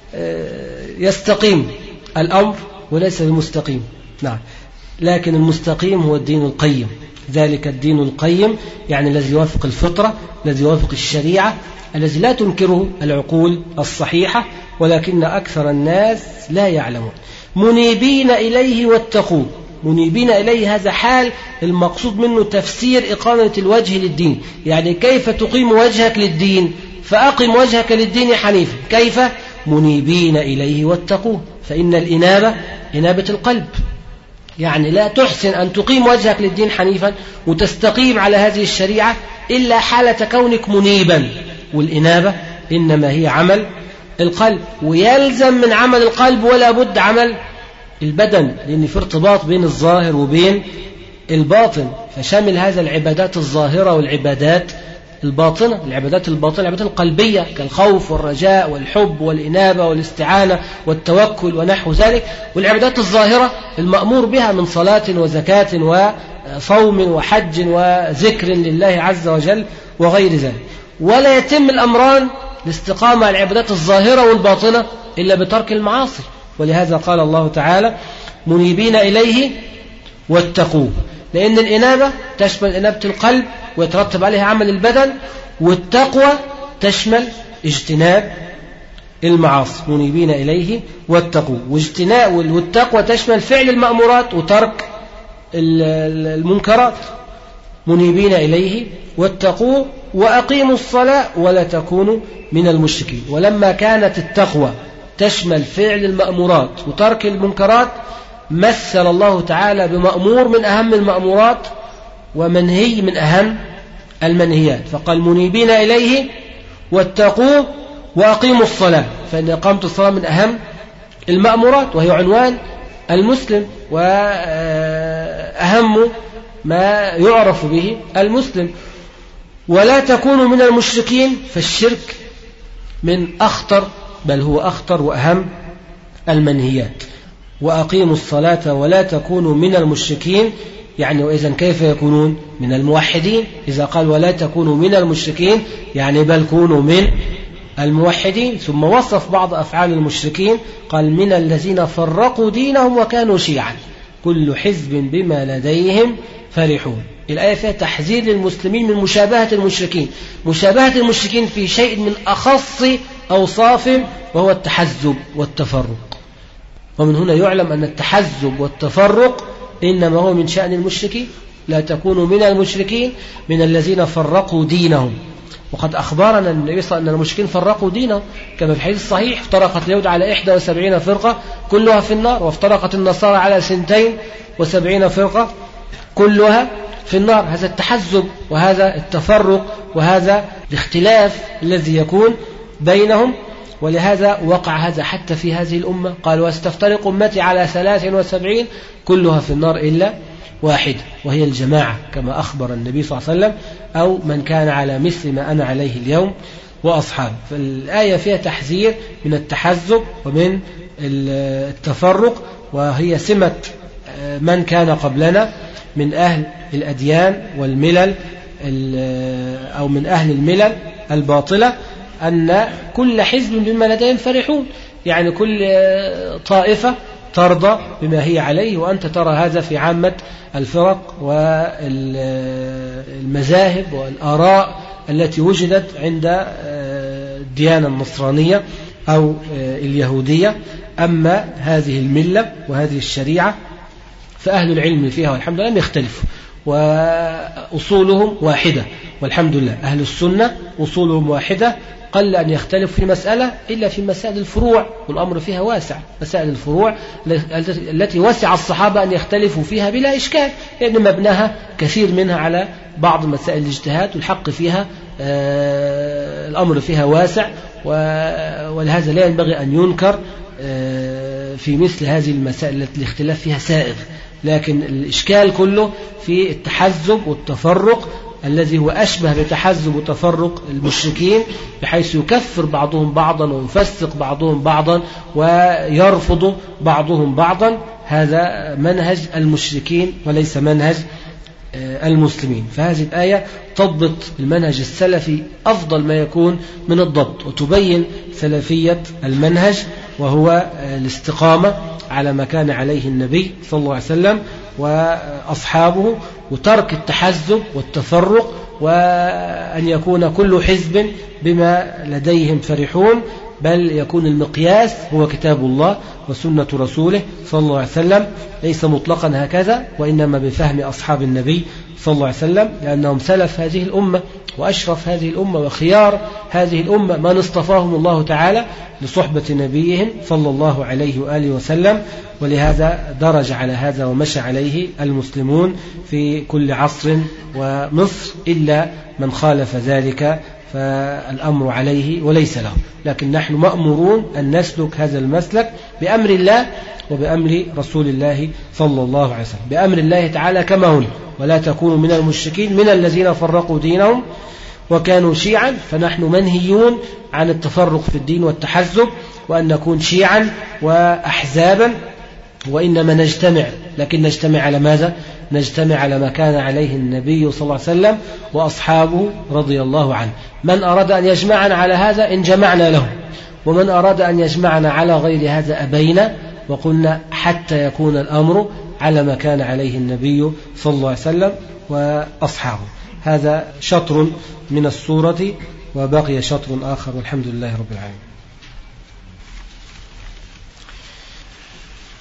يستقيم الأمر وليس بمستقيم. نعم، لكن المستقيم هو الدين القيم. ذلك الدين القيم يعني الذي يوافق الفطرة، الذي يوافق الشريعة، الذي لا تنكره العقول الصحيحة، ولكن أكثر الناس لا يعلمون. منيبين إليه واتقوه. منيبين إليه هذا حال المقصود منه تفسير إقامة الوجه للدين. يعني كيف تقيم وجهك للدين؟ فأقم وجهك للدين حنيفا. كيف؟ منيبين إليه واتقوه. فإن الإنابة إنابة القلب، يعني لا تحسن أن تقيم وجهك للدين حنيفا وتستقيم على هذه الشريعة إلا حالة كونك منيبا. والإنابة إنما هي عمل القلب، ويلزم من عمل القلب ولا بد عمل البدن، لأن في ارتباط بين الظاهر وبين الباطن. فشامل هذا العبادات الظاهرة والعبادات الباطنة. العبادات الباطنة العبادات القلبية كالخوف والرجاء والحب والإنابة والاستعانة والتوكل ونحو ذلك، والعبادات الظاهرة المأمور بها من صلاة وزكاة وصوم وحج وذكر لله عز وجل وغير ذلك. ولا يتم الأمران الاستقامة على العبادات الظاهرة والباطنة إلا بترك المعاصي. ولهذا قال الله تعالى منيبين إليه واتقوه، لأن الإنابة تشمل إنابة القلب ويترتب عليها عمل البدن، والتقوى تشمل اجتناب المعاصي. منيبين إليه واتقوه، والتقوى تشمل فعل المأمورات وترك المنكرات منيبين إليه واتقوه وأقيموا الصلاة ولا تكونوا من المشركين. ولما كانت التقوى تشمل فعل المأمورات وترك المنكرات مثل الله تعالى بمأمور من أهم المأمورات ومنهي من أهم المنهيات، فقال منيبين إليه واتقوه وأقيموا الصلاة، فإن إقامة الصلاة من أهم المأمورات وهي عنوان المسلم وأهم ما يعرف به المسلم. ولا تكونوا من المشركين، فالشرك من أخطر بل هو أخطر وأهم المنهيات. وأقيموا الصلاة ولا تكونوا من المشركين، يعني وإذن كيف يكونون؟ من الموحدين. إذا قال ولا تكونوا من المشركين يعني بل كونوا من الموحدين. ثم وصف بعض أفعال المشركين قال من الذين فرقوا دينهم وكانوا شيعا كل حزب بما لديهم فرحون. الآية فيها تحذير للمسلمين من مشابهة المشركين، مشابهة المشركين في شيء من أخص أوصافهم وهو التحزب والتفرق. ومن هنا يعلم أن التحزب والتفرق إنما هو من شأن المشركين. لا تكونوا من المشركين من الذين فرقوا دينهم. وقد أخبرنا النبي صلى الله عليه وسلم أن المشركين فرقوا دينهم كما في الحديث الصحيح افترقت اليهود على 71 فرقة كلها في النار، وافترقت النصارى على 72 فرقة كلها في النار. هذا التحزب وهذا التفرق وهذا الاختلاف الذي يكون بينهم. ولهذا وقع هذا حتى في هذه الأمة. قال واستفترق أمتي على 73 كلها في النار إلا واحدة وهي الجماعة كما أخبر النبي صلى الله عليه وسلم أو من كان على مثل ما أنا عليه اليوم وأصحابه. فالآية فيها تحذير من التحزب ومن التفرق، وهي سمة من كان قبلنا من أهل الأديان والملل أو من أهل الملل الباطلة أن كل حزب بما لديهم فرحون، يعني كل طائفة ترضى بما هي عليه. وأنت ترى هذا في عامة الفرق والمذاهب والآراء التي وجدت عند الديانة النصرانية أو اليهودية. أما هذه الملة وهذه الشريعة فأهل العلم فيها والحمد لله لم يختلفوا وأصولهم واحدة والحمد لله. أهل السنة أصولهم واحدة، قل أن يختلف في مسألة إلا في مسائل الفروع، والأمر فيها واسع. مسائل الفروع التي وسع الصحابة أن يختلفوا فيها بلا إشكال، لأن مبناها كثير منها على بعض مسائل الاجتهاد، والحق فيها الأمر فيها واسع، ولهذا لا ينبغي أن ينكر في مثل هذه المسائل التي الاختلاف فيها سائغ. لكن الإشكال كله في التحزب والتفرق الذي هو أشبه بتحزب وتفرق المشركين، بحيث يكفر بعضهم بعضا ويفسق بعضهم بعضا ويرفض بعضهم بعضا. هذا منهج المشركين وليس منهج المسلمين. فهذه الآية تضبط المنهج السلفي أفضل ما يكون من الضبط، وتبين سلفية المنهج وهو الاستقامة على ما كان عليه النبي صلى الله عليه وسلم وأصحابه، وترك التحزب والتفرق، وأن يكون كل حزب بما لديهم فرحون، بل يكون المقياس هو كتاب الله وسنة رسوله صلى الله عليه وسلم، ليس مطلقا هكذا، وإنما بفهم أصحاب النبي صلى الله عليه وسلم، لأنهم سلف هذه الأمة وأشرف هذه الأمة وخيار هذه الأمة من اصطفاهم الله تعالى لصحبة نبيهم صلى الله عليه وآله وسلم. ولهذا درج على هذا ومشى عليه المسلمون في كل عصر ومصر، إلا من خالف ذلك فالأمر عليه وليس له. لكن نحن مأمورون أن نسلك هذا المسلك بأمر الله وبأمر رسول الله صلى الله عليه وسلم. بأمر الله تعالى كما هنا ولا تكونوا من المشركين من الذين فرقوا دينهم وكانوا شيعا. فنحن منهيون عن التفرق في الدين والتحزب وأن نكون شيعا وأحزابا، وإنما نجتمع. لكن نجتمع على ماذا؟ نجتمع على ما كان عليه النبي صلى الله عليه وسلم وأصحابه رضي الله عنه. من أراد أن يجمعنا على هذا إن جمعنا له، ومن أراد أن يجمعنا على غير هذا أبينا، وقلنا حتى يكون الأمر على ما كان عليه النبي صلى الله عليه وسلم وأصحابه. هذا شطر من السورة، وبقي شطر آخر، والحمد لله رب العالمين.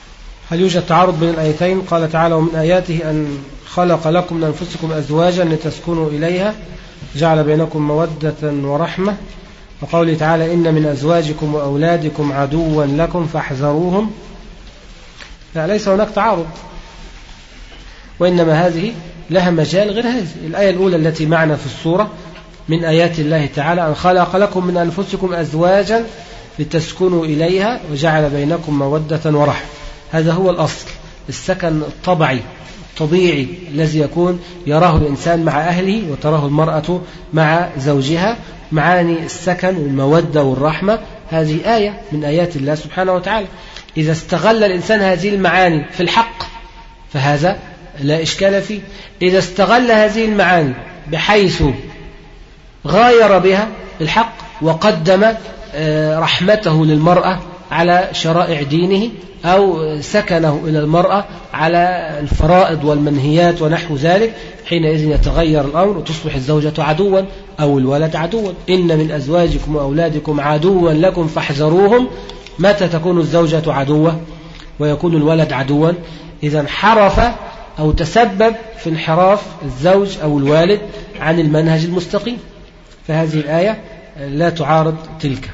هل يوجد تعارض بين الآيتين؟ قال تعالى: ومن آياته أن خلق لكم من أنفسكم أزواجا لتسكنوا إليها جعل بينكم مودة ورحمة، وقوله تعالى: إن من أزواجكم وأولادكم عدوا لكم فاحذروهم. لا، ليس هناك تعارض، وإنما هذه لها مجال غير هذه. الآية الأولى التي معنا في السورة من آيات الله تعالى أن خلق لكم من أنفسكم أزواجا لتسكنوا إليها وجعل بينكم مودة ورحمة. هذا هو الأصل، السكن الطبيعي الطبيعي الذي يكون يراه الإنسان مع أهله وتراه المرأة مع زوجها. معاني السكن والمودة والرحمة هذه آية من آيات الله سبحانه وتعالى. إذا استغل الإنسان هذه المعاني في الحق فهذا لا إشكال فيه. إذا استغل هذه المعاني بحيث غاير بها الحق وقدم رحمته للمرأة على شرائع دينه أو سكنه إلى المرأة على الفرائض والمنهيات ونحو ذلك، حينئذ يتغير الأمر وتصبح الزوجة عدوا أو الولد عدوا. إن من أزواجكم وأولادكم عدوا لكم فاحذروهم. متى تكون الزوجة عدوة ويكون الولد عدوا؟ إذا انحرف أو تسبب في انحراف الزوج أو الوالد عن المنهج المستقيم، فهذه الآية لا تعارض تلك.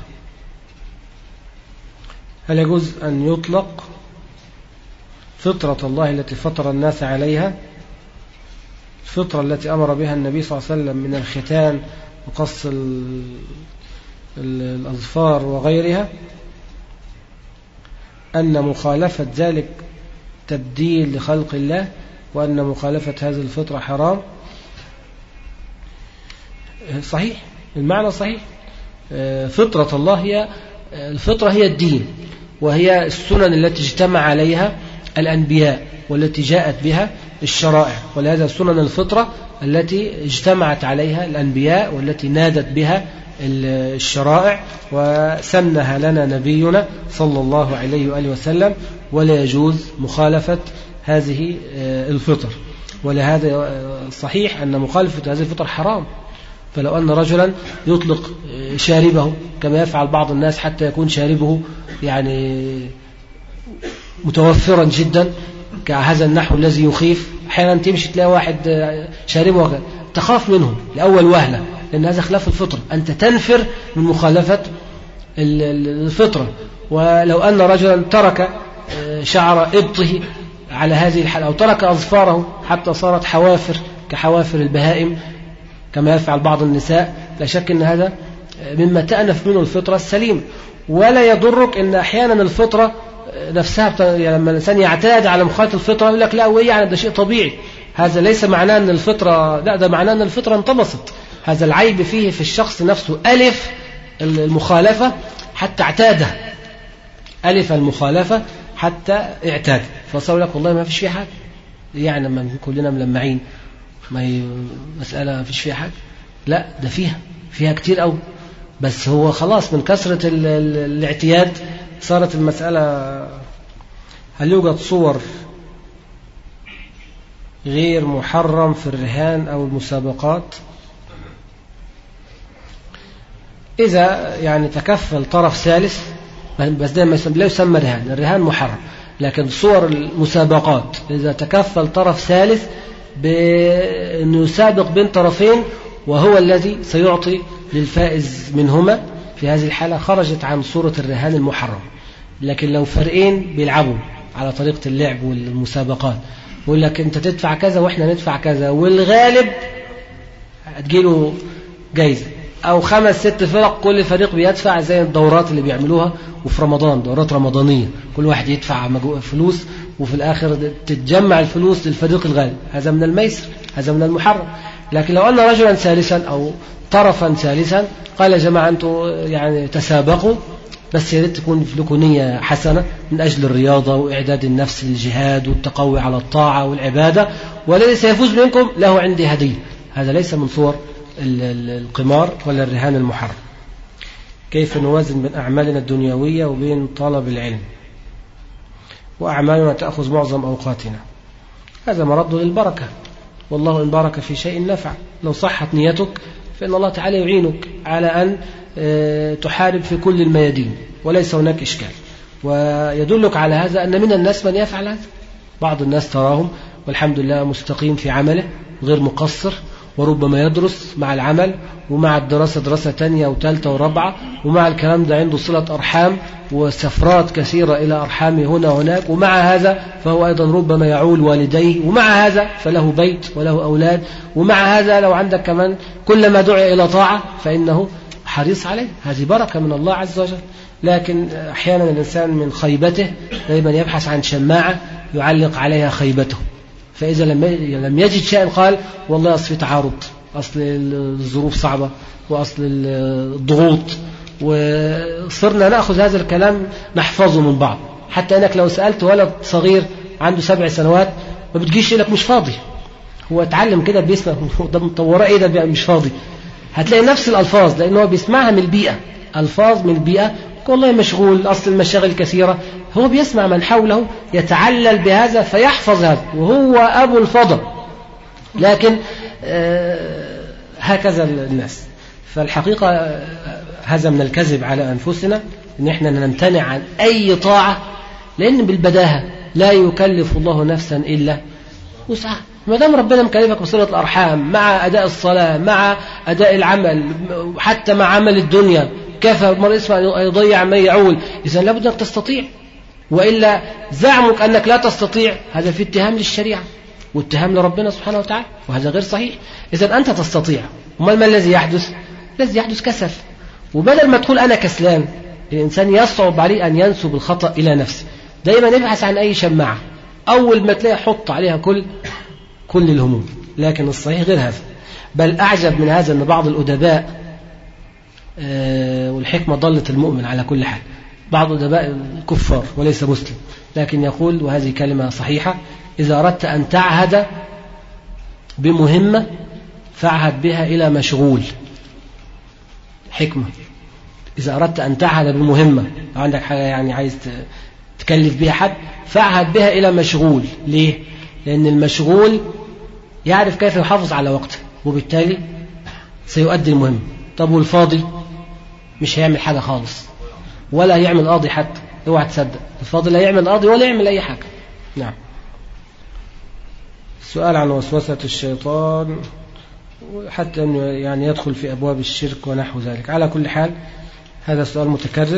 هل يجوز أن يطلق فطرة الله التي فطر الناس عليها، الفطرة التي أمر بها النبي صلى الله عليه وسلم من الختان وقص الأظفار وغيرها، أن مخالفة ذلك تبديل لخلق الله وأن مخالفة هذه الفطرة حرام؟ صحيح، المعنى صحيح. فطرة الله هي الفطرة، هي الدين، وهي السنن التي اجتمع عليها الأنبياء والتي جاءت بها الشرائع. ولهذا سنن الفطرة التي اجتمعت عليها الأنبياء والتي نادت بها الشرائع وسنها لنا نبينا صلى الله عليه وآله وسلم، ولا يجوز مخالفة هذه الفطر. ولهذا صحيح أن مخالفة هذه الفطر حرام. فلو أن رجلا يطلق شاربه كما يفعل بعض الناس حتى يكون شاربه يعني متوفرا جدا كهذا النحو الذي يخيف، أحيانا تمشي تلاقي واحد شاربه تخاف منه لأول وهلة، لأن هذا خلاف الفطرة. أنت تنفر من مخالفة الفطرة. ولو أن رجلا ترك شعر إبطه على هذه الحالة أو ترك أظفاره حتى صارت حوافر كحوافر البهائم كما يفعل بعض النساء، لا شك أن هذا مما تأنف منه الفطرة السليم. ولا يضرك أن أحيانا الفطرة نفسها يعني لما الإنسان يعتاد على مخالفة الفطرة يقول لك لا هو يعني ده شيء طبيعي. هذا ليس معناه أن الفطرة، لا، ده معناه أن الفطرة انطمست. هذا العيب فيه في الشخص نفسه. ألف المخالفة حتى اعتاده، ألف المخالفة حتى اعتاد، فصار لك والله ما فيش فيه حاجة، يعني ما كلنا ملمعين، ما هي مسألة ما فيش فيها حاجة. لا، ده فيها كتير أوي، بس هو خلاص من كثرة الاعتياد صارت المسألة. هل يوجد صور غير محرم في الرهان أو المسابقات؟ إذا يعني تكفل طرف ثالث، بس ده لا يسمى رهان، الرهان محرم، لكن صور المسابقات إذا تكفل طرف ثالث بأنه يسابق بين طرفين وهو الذي سيعطي للفائز منهما، في هذه الحالة خرجت عن صورة الرهان المحرم. لكن لو فريقين بيلعبوا على طريقة اللعب والمسابقات يقول لك أنت تدفع كذا وإحنا ندفع كذا والغالب هتجيله جايزة، أو 5-6 فرق كل فريق بيدفع زي الدورات اللي بيعملوها، وفي رمضان دورات رمضانية كل واحد يدفع فلوس وفي الآخر تتجمع الفلوس للفريق الغالب. هذا من الميسر، هذا من المحرم. لكن لو أن رجلا ثالثا أو طرفا ثالثا قال يا جماعة أنتوا يعني تسابقوا، بس يا ريت تكون لكم نية حسنة من أجل الرياضة وإعداد النفس للجهاد والتقوي على الطاعة والعبادة، والذي سيفوز منكم له عندي هدية. هذا ليس من صور القمار ولا الرهان المحرم. كيف نوازن بين أعمالنا الدنيوية وبين طلب العلم وأعمالنا تأخذ معظم أوقاتنا؟ هذا مرد للبركة، والله إن بارك في شيء نفع. لو صحت نيتك فإن الله تعالى يعينك على أن تحارب في كل الميادين وليس هناك إشكال. ويدلك على هذا أن من الناس من يفعل هذا. بعض الناس تراهم والحمد لله مستقيم في عمله غير مقصر، وربما يدرس مع العمل ومع الدراسة دراسة تانية وثالثة ورابعة، ومع الكلام ده عنده صلة أرحام وسفرات كثيرة إلى أرحامه هنا وهناك، ومع هذا فهو أيضا ربما يعول والديه، ومع هذا فله بيت وله أولاد، ومع هذا لو عندك كمان كلما دعي إلى طاعة فإنه حريص عليه. هذه بركة من الله عز وجل. لكن أحيانا الإنسان من خيبته دائما يبحث عن شماعة يعلق عليها خيبته، فإذا لم يجد شيئا قال والله أصل في تعارض، أصل الظروف صعبة، وأصل الضغوط، وصرنا نأخذ هذا الكلام نحفظه من بعض. حتى أنك لو سألت ولد صغير عنده 7 سنوات ما بتجيش لك مش فاضي، هو اتعلم كده بيسمع ده مطورة ايه ده مش فاضي، هتلاقي نفس الألفاظ لأنه هو بيسمعها من البيئة، ألفاظ من البيئة، والله مشغول، أصل المشاغل كثيرة، هو بيسمع من حوله يتعلل بهذا فيحفظ هذا، وهو أبو الفضل. لكن هكذا الناس. فالحقيقة هذا من الكذب على أنفسنا إن إحنا نمتنع عن أي طاعة، لأن بالبداهة لا يكلف الله نفسا إلا وسعها. ما دام ربنا مكلفك بصلة الأرحام مع أداء الصلاة مع أداء العمل حتى مع عمل الدنيا، كفى المرء اسمه أن يضيع ما يعول، إذا لابد أنك تستطيع، وإلا زعمك أنك لا تستطيع هذا في اتهام للشريعة واتهام لربنا سبحانه وتعالى، وهذا غير صحيح. إذا أنت تستطيع، وما الذي يحدث؟ الذي يحدث كسف. وبدل ما تقول أنا كسلان، الإنسان يصعب عليه أن ينسب الخطأ إلى نفسه، دائما يبحث عن أي شماعة أول ما تلاقي حط عليها كل الهموم. لكن الصحيح غير هذا، بل أعجب من هذا أن بعض الأدباء والحكمة ضلت المؤمن على كل حال، بعض الأدباء الكفار وليس مسلم، لكن يقول وهذه كلمة صحيحة: إذا أردت أن تعهد بمهمة فاعهد بها إلى مشغول. حكمة: إذا أردت أن تعهد بمهمة، لو عندك حاجة يعني عايز تكلف بها حد، فاعهد بها إلى مشغول. ليه؟ لأن المشغول يعرف كيف يحافظ على وقته، وبالتالي سيؤدي المهمة. طب والفاضي مش هيعمل حاجة خالص، ولا يعمل قاضي حتى، اوعى تصدق، الفاضي لا يعمل قاضي ولا يعمل أي حاجة. نعم. السؤال عن وسوسة الشيطان، حتى أنه يعني يدخل في أبواب الشرك ونحو ذلك. على كل حال هذا السؤال متكرر،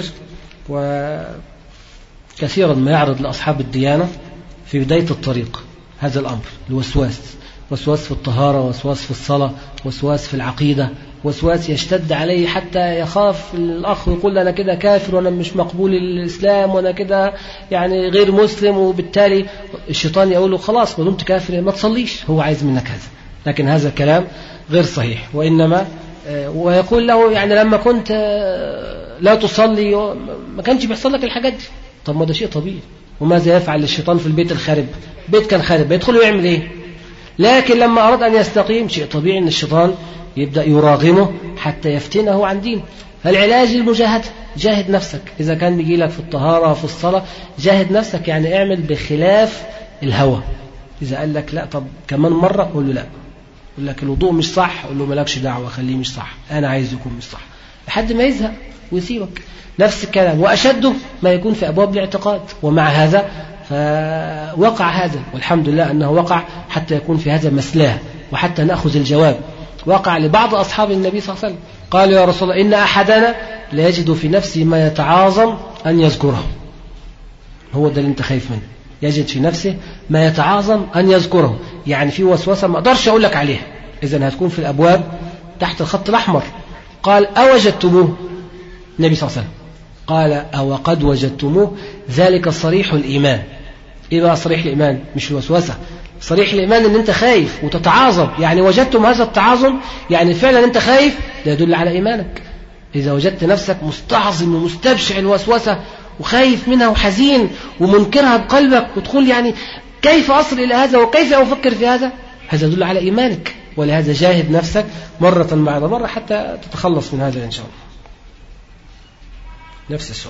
وكثيرا ما يعرض لأصحاب الديانة في بداية الطريق هذا الأمر، الوسواس، وسواس في الطهارة، وسواس في الصلاة، وسواس في العقيدة، وسواس يشتد عليه حتى يخاف الأخ يقول أنا كده كافر وأنا مش مقبول الإسلام وأنا كده يعني غير مسلم، وبالتالي الشيطان يقول له خلاص ما دمت كافر ما تصليش، هو عايز منك هذا. لكن هذا كلام غير صحيح، وإنما ويقول له يعني لما كنت لا تصلي ما كانش بيحصل لك الحاجات دي. طب ما ده شيء طبيعي. وماذا يفعل الشيطان في البيت الخارب؟ بيت كان خارب بيدخله يعمل ايه؟ لكن لما أراد أن يستقيم شيء طبيعي أن الشيطان يبدأ يراغمه حتى يفتنه عن دين. فالعلاج المجاهدة، جاهد نفسك. إذا كان بيجي لك في الطهارة في الصلاة جاهد نفسك، يعني اعمل بخلاف الهوى. إذا قال لك لا طب كمان مرة قول له لا، يقول لك الوضوء مش صح، قول له مالكش دعوة خليه مش صح، أنا عايز يكون مش صح، لحد ما يزهق ويسيبك. نفس الكلام، وأشده ما يكون في أبواب الاعتقاد. ومع هذا فوقع هذا، والحمد لله أنه وقع حتى يكون في هذا مسلاه وحتى نأخذ الجواب. وقع لبعض أصحاب النبي صلى الله عليه وسلم، قالوا يا رسول الله إن أحدنا لا يجد في نفسه ما يتعاظم أن يذكره. هو ده اللي انت خايف منه، يجد في نفسه ما يتعاظم أن يذكره، يعني في وسوسة ما أقدرش أقول لك عليها. إذن هتكون في الأبواب تحت الخط الأحمر. قال أوجدتموه؟ النبي صلى الله عليه وسلم قال أو قد وجدتموه ذلك صريح الإيمان. إيه بقى صريح الإيمان؟ مش الوسوسة. صريح الإيمان إن أنت خايف وتتعاظم، يعني وجدتم هذا التعاظم يعني فعلا أنت خايف، ده يدل على إيمانك. إذا وجدت نفسك مستعظم ومستبشع الوسوسة وخايف منها وحزين ومنكرها بقلبك وتقول يعني كيف أصل إلى هذا وكيف أفكر في هذا، هذا يدل على إيمانك. ولهذا جاهد نفسك مرة بعد مرة حتى تتخلص من هذا إن شاء الله. نفس السؤال: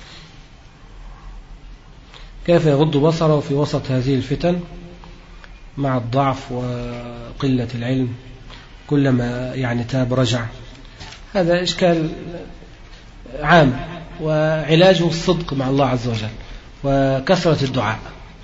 كيف يغض بصره في وسط هذه الفتن مع الضعف وقلة العلم، كلما يعني تاب رجع؟ هذا إشكال عام وعلاجه الصدق مع الله عز وجل وكثرة الدعاء.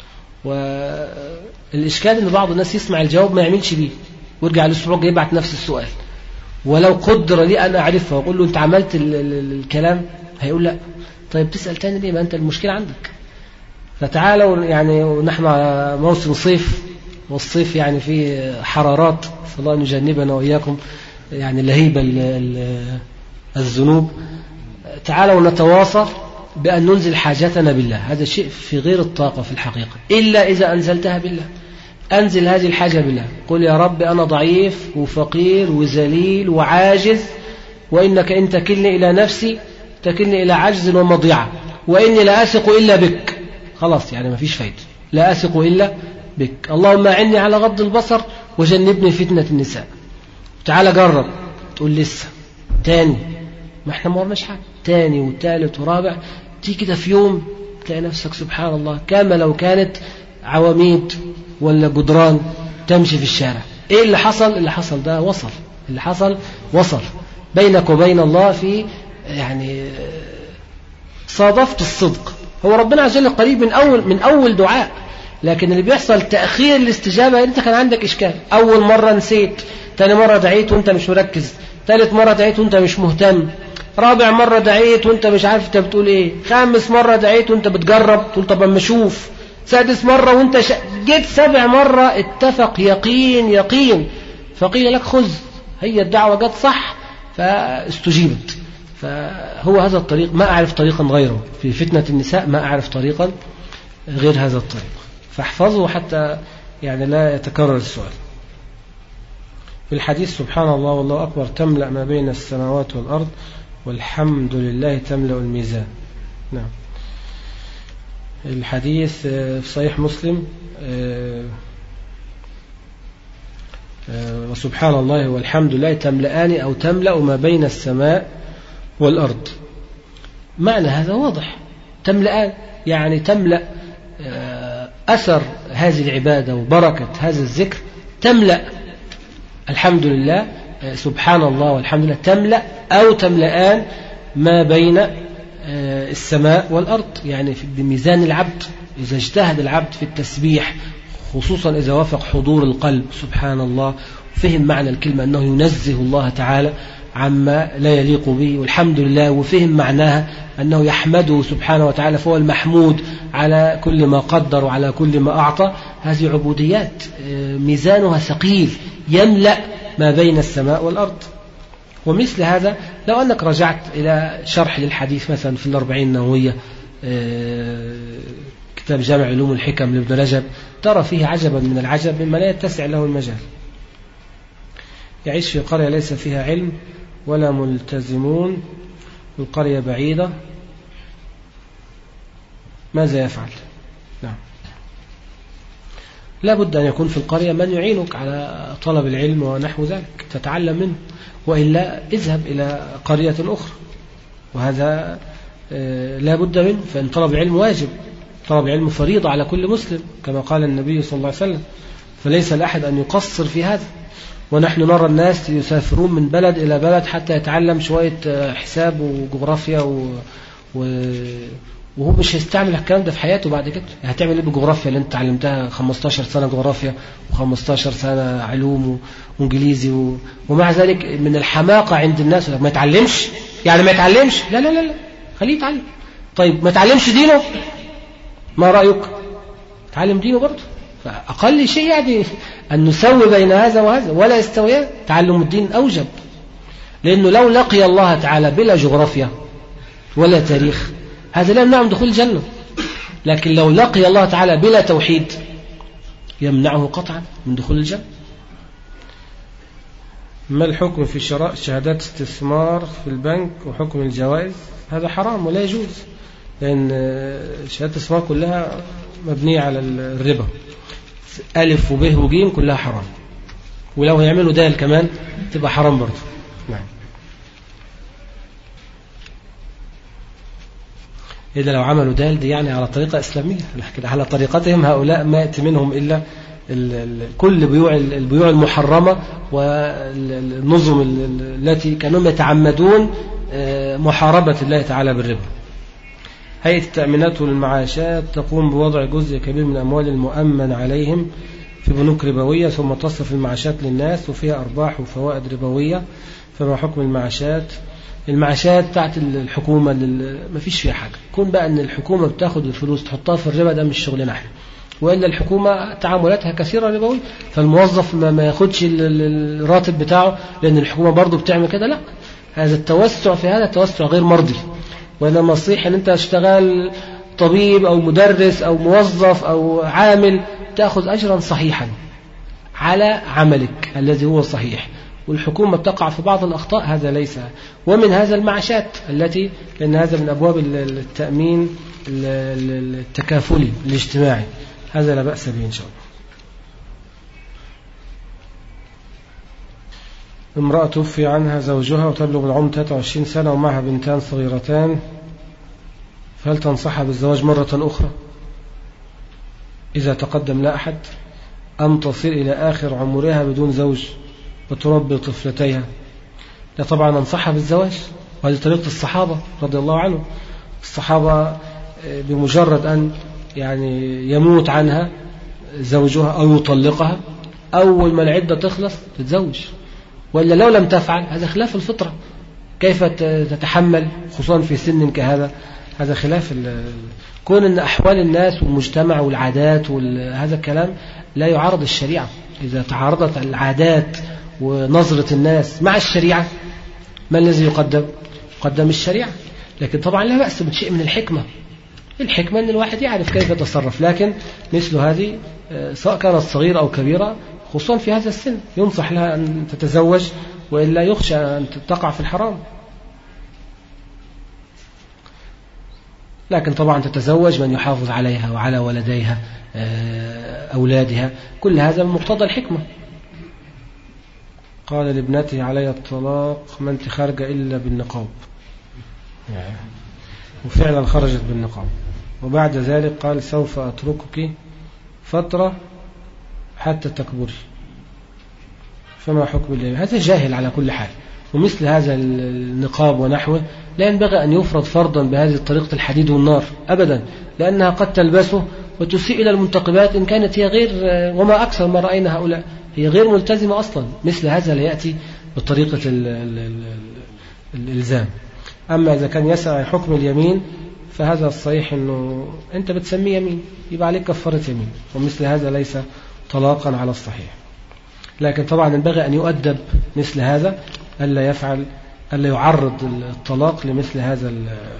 والإشكال أن بعض الناس يسمع الجواب ما يعملش بيه ويرجع الأسبوع الجاي يبعت نفس السؤال، ولو قدر لي أن أعرفه وأقول له أنت عملت الكلام هيقول لا. طيب تسأل تاني ليه؟ ما أنت المشكلة عندك. فتعالوا يعني ونحن على موسم صيف، والصيف يعني فيه حرارات، فالله أن يجنبنا وإياكم يعني لهيب الذنوب. تعالوا نتواصى بأن ننزل حاجتنا بالله، هذا شيء في غير الطاقة في الحقيقة إلا إذا أنزلتها بالله. أنزل هذه الحاجة بالله، قل يا رب أنا ضعيف وفقير وذليل وعاجز، وإنك إن تكلني إلى نفسي تكلني إلى عجز ومضيعة، وإني لا أثق إلا بك. خلاص يعني ما فيش فايدة، لا أثق إلا بك. اللهم أعني على غض البصر وجنبني فتنة النساء. تعال جرب، تقول لسه تاني، ما احنا ما ورناش حاجة، تاني وثالث ورابع، تيجي كده في يوم تلاقي نفسك سبحان الله كما لو كانت عواميد ولا جدران تمشي في الشارع. ايه اللي حصل؟ اللي حصل ده وصل، اللي حصل وصل بينك وبين الله في يعني صادفت الصدق. هو ربنا عز وجل قريب من أول دعاء، لكن اللي بيحصل تأخير الاستجابة. أنت كان عندك إشكال، أول مرة نسيت، تاني مرة دعيت وأنت مش مركز، ثالث مرة دعيت وأنت مش مهتم، رابع مرة دعيت وأنت مش عارف أنت بتقول إيه، خامس مرة دعيت وأنت بتجرب تقول طب أما أشوف، سادس مرة وأنت جيت سابع مرة اتفق يقين فقيل لك خذ، هي الدعوة جت صح فاستجيبت. فهو هذا الطريق، ما أعرف طريقا غيره في فتنة النساء، ما أعرف طريقا غير هذا الطريق، فاحفظه حتى يعني لا يتكرر السؤال. في الحديث سبحان الله والله أكبر تملأ ما بين السماوات والأرض والحمد لله تملأ الميزان. نعم. الحديث في صحيح مسلم وسبحان الله والحمد لله تملأان أو تملأ ما بين السماء والأرض. معنى هذا واضح، تملأان يعني تملأ أثر هذه العبادة وبركة هذا الذكر، تملأ الحمد لله سبحان الله والحمد لله تملأ أو تملأان ما بين السماء والأرض، يعني بميزان العبد إذا اجتهد العبد في التسبيح، خصوصا إذا وافق حضور القلب سبحان الله، فهم معنى الكلمة أنه ينزه الله تعالى عما لا يليق به، والحمد لله، وفهم معناها أنه يحمده سبحانه وتعالى، فهو المحمود على كل ما قدر وعلى كل ما أعطى. هذه عبوديات ميزانها ثقيل يملأ ما بين السماء والأرض. ومثل هذا لو أنك رجعت إلى شرح للحديث مثلا في الأربعين النووية، كتاب جامع علوم الحكم لابن رجب، ترى فيه عجبا من العجب مما لا يتسع له المجال. يعيش في قرية ليس فيها علم ولا ملتزمون، القرية بعيدة، ماذا يفعل؟ نعم. لا بد أن يكون في القرية من يعينك على طلب العلم ونحو ذلك تتعلم منه، وإلا اذهب إلى قرية أخرى، وهذا لا بد منه. فإن طلب العلم واجب، طلب العلم فريضة على كل مسلم كما قال النبي صلى الله عليه وسلم، فليس لأحد أن يقصر في هذا. ونحن نرى الناس يسافرون من بلد إلى بلد حتى يتعلم شوية حساب وجغرافيا وهو مش هيستعمل الكلام ده في حياته بعد كده. هتعمل ايه بالجغرافيا اللي انت تعلمتها 15 سنة جغرافيا و15 سنة علوم وانجليزي ومع ذلك من الحماقة عند الناس ما يتعلمش، يعني ما يتعلمش، لا لا لا لا خليه يتعلم. طيب ما يتعلمش دينه، ما رأيك؟ تعلم دينه برضه. فأقل شيء يعني أن نسوي بين هذا وهذا ولا يستويان. تعلم الدين أوجب، لأنه لو لقي الله تعالى بلا جغرافيا ولا تاريخ هذا لا يمنعه من دخول الجنة، لكن لو لقي الله تعالى بلا توحيد يمنعه قطعا من دخول الجنة. ما الحكم في شراء شهادات استثمار في البنك وحكم الجوائز؟ هذا حرام ولا يجوز، لأن شهادات الاستثمار كلها مبنية على الربا، ألف وب وجيم كلها حرام، ولو هيعملوا دال كمان تبقى حرام برضه. نعم. إذا لو عملوا دال دي يعني على طريقة إسلامية، لكن على طريقتهم هؤلاء ما يأتي منهم إلا كل البيوع المحرمة والنظم التي كانوا يتعمدون محاربة الله تعالى بالربا. هيئة التأمينات والمعاشات تقوم بوضع جزء كبير من أموال المؤمن عليهم في بنوك ربوية ثم تصرف المعاشات للناس وفيها أرباح وفوائد ربوية. فما حكم المعاشات؟ المعاشات بتاعت الحكومة ما فيش فيها حاجة. كون بقى أن الحكومة بتاخد الفلوس تحطها في الربا ده مش شغلنا احنا، وإلا الحكومة تعاملاتها كثيرة ربوية، فالموظف ما ياخدش الراتب بتاعه لأن الحكومة برضو بتعمل كده. لا، هذا التوسع في هذا توسع غير مرضي، وإنما نصيح أن أنت تشتغل طبيب أو مدرس أو موظف أو عامل تأخذ أجرا صحيحا على عملك الذي هو صحيح، والحكومة تقع في بعض الأخطاء، هذا ليس. ومن هذا المعاشات التي، لأن هذا من أبواب التأمين التكافلي الاجتماعي، هذا لا بأس به إن شاء الله. امرأة توفي عنها زوجها وتبلغ العمر 23 سنة ومعها بنتان صغيرتان، فهل تنصحها بالزواج مرة أخرى إذا تقدم لا أحد، أم تصير إلى آخر عمرها بدون زوج وتربي طفلتيها؟ لا طبعا أنصحها بالزواج، وهذه طريقة الصحابة رضي الله عنهم. الصحابة بمجرد أن يموت عنها زوجها أو يطلقها أول ما العدة تخلص تتزوج، وإلا لو لم تفعل هذا خلاف الفطرة. كيف تتحمل خصوصا في سن كهذا؟ هذا خلاف كون أن أحوال الناس والمجتمع والعادات وهذا الكلام لا يعارض الشريعة. إذا تعارضت العادات ونظرة الناس مع الشريعة ما الذي يقدم؟ يقدم الشريعة. لكن طبعا لا بأس بشيء من الحكمة أن الواحد يعرف كيف يتصرف، لكن مثل هذه سواء كانت صغيرة أو كبيرة خصوصا في هذا السن ينصح لها أن تتزوج، وإلا يخشى أن تقع في الحرام. لكن طبعا تتزوج من يحافظ عليها وعلى ولديها أولادها، كل هذا من مقتضى الحكمة. قال لابنته علي الطلاق ما انت خارجة إلا بالنقاب، وفعلا خرجت بالنقاب. وبعد ذلك قال سوف أتركك فترة حتى تكبري، فما حكم اليمين؟ هذا جاهل على كل حال. ومثل هذا النقاب ونحوه لا ينبغي أن يفرض فرضا بهذه الطريقة الحديد والنار أبدا، لأنها قد تلبسه وتسيء إلى المنتقبات إن كانت هي غير، وما أكثر ما رأينا هؤلاء هي غير ملتزمة أصلا. مثل هذا لا يأتي بطريقة الإلزام. أما إذا كان يسعى حكم اليمين فهذا الصحيح أنه أنت بتسميه يمين يبقى عليك كفارة يمين، ومثل هذا ليس طلاقا على الصحيح. لكن طبعا ينبغي أن يؤدب مثل هذا، ألا يعرض الطلاق لمثل هذا.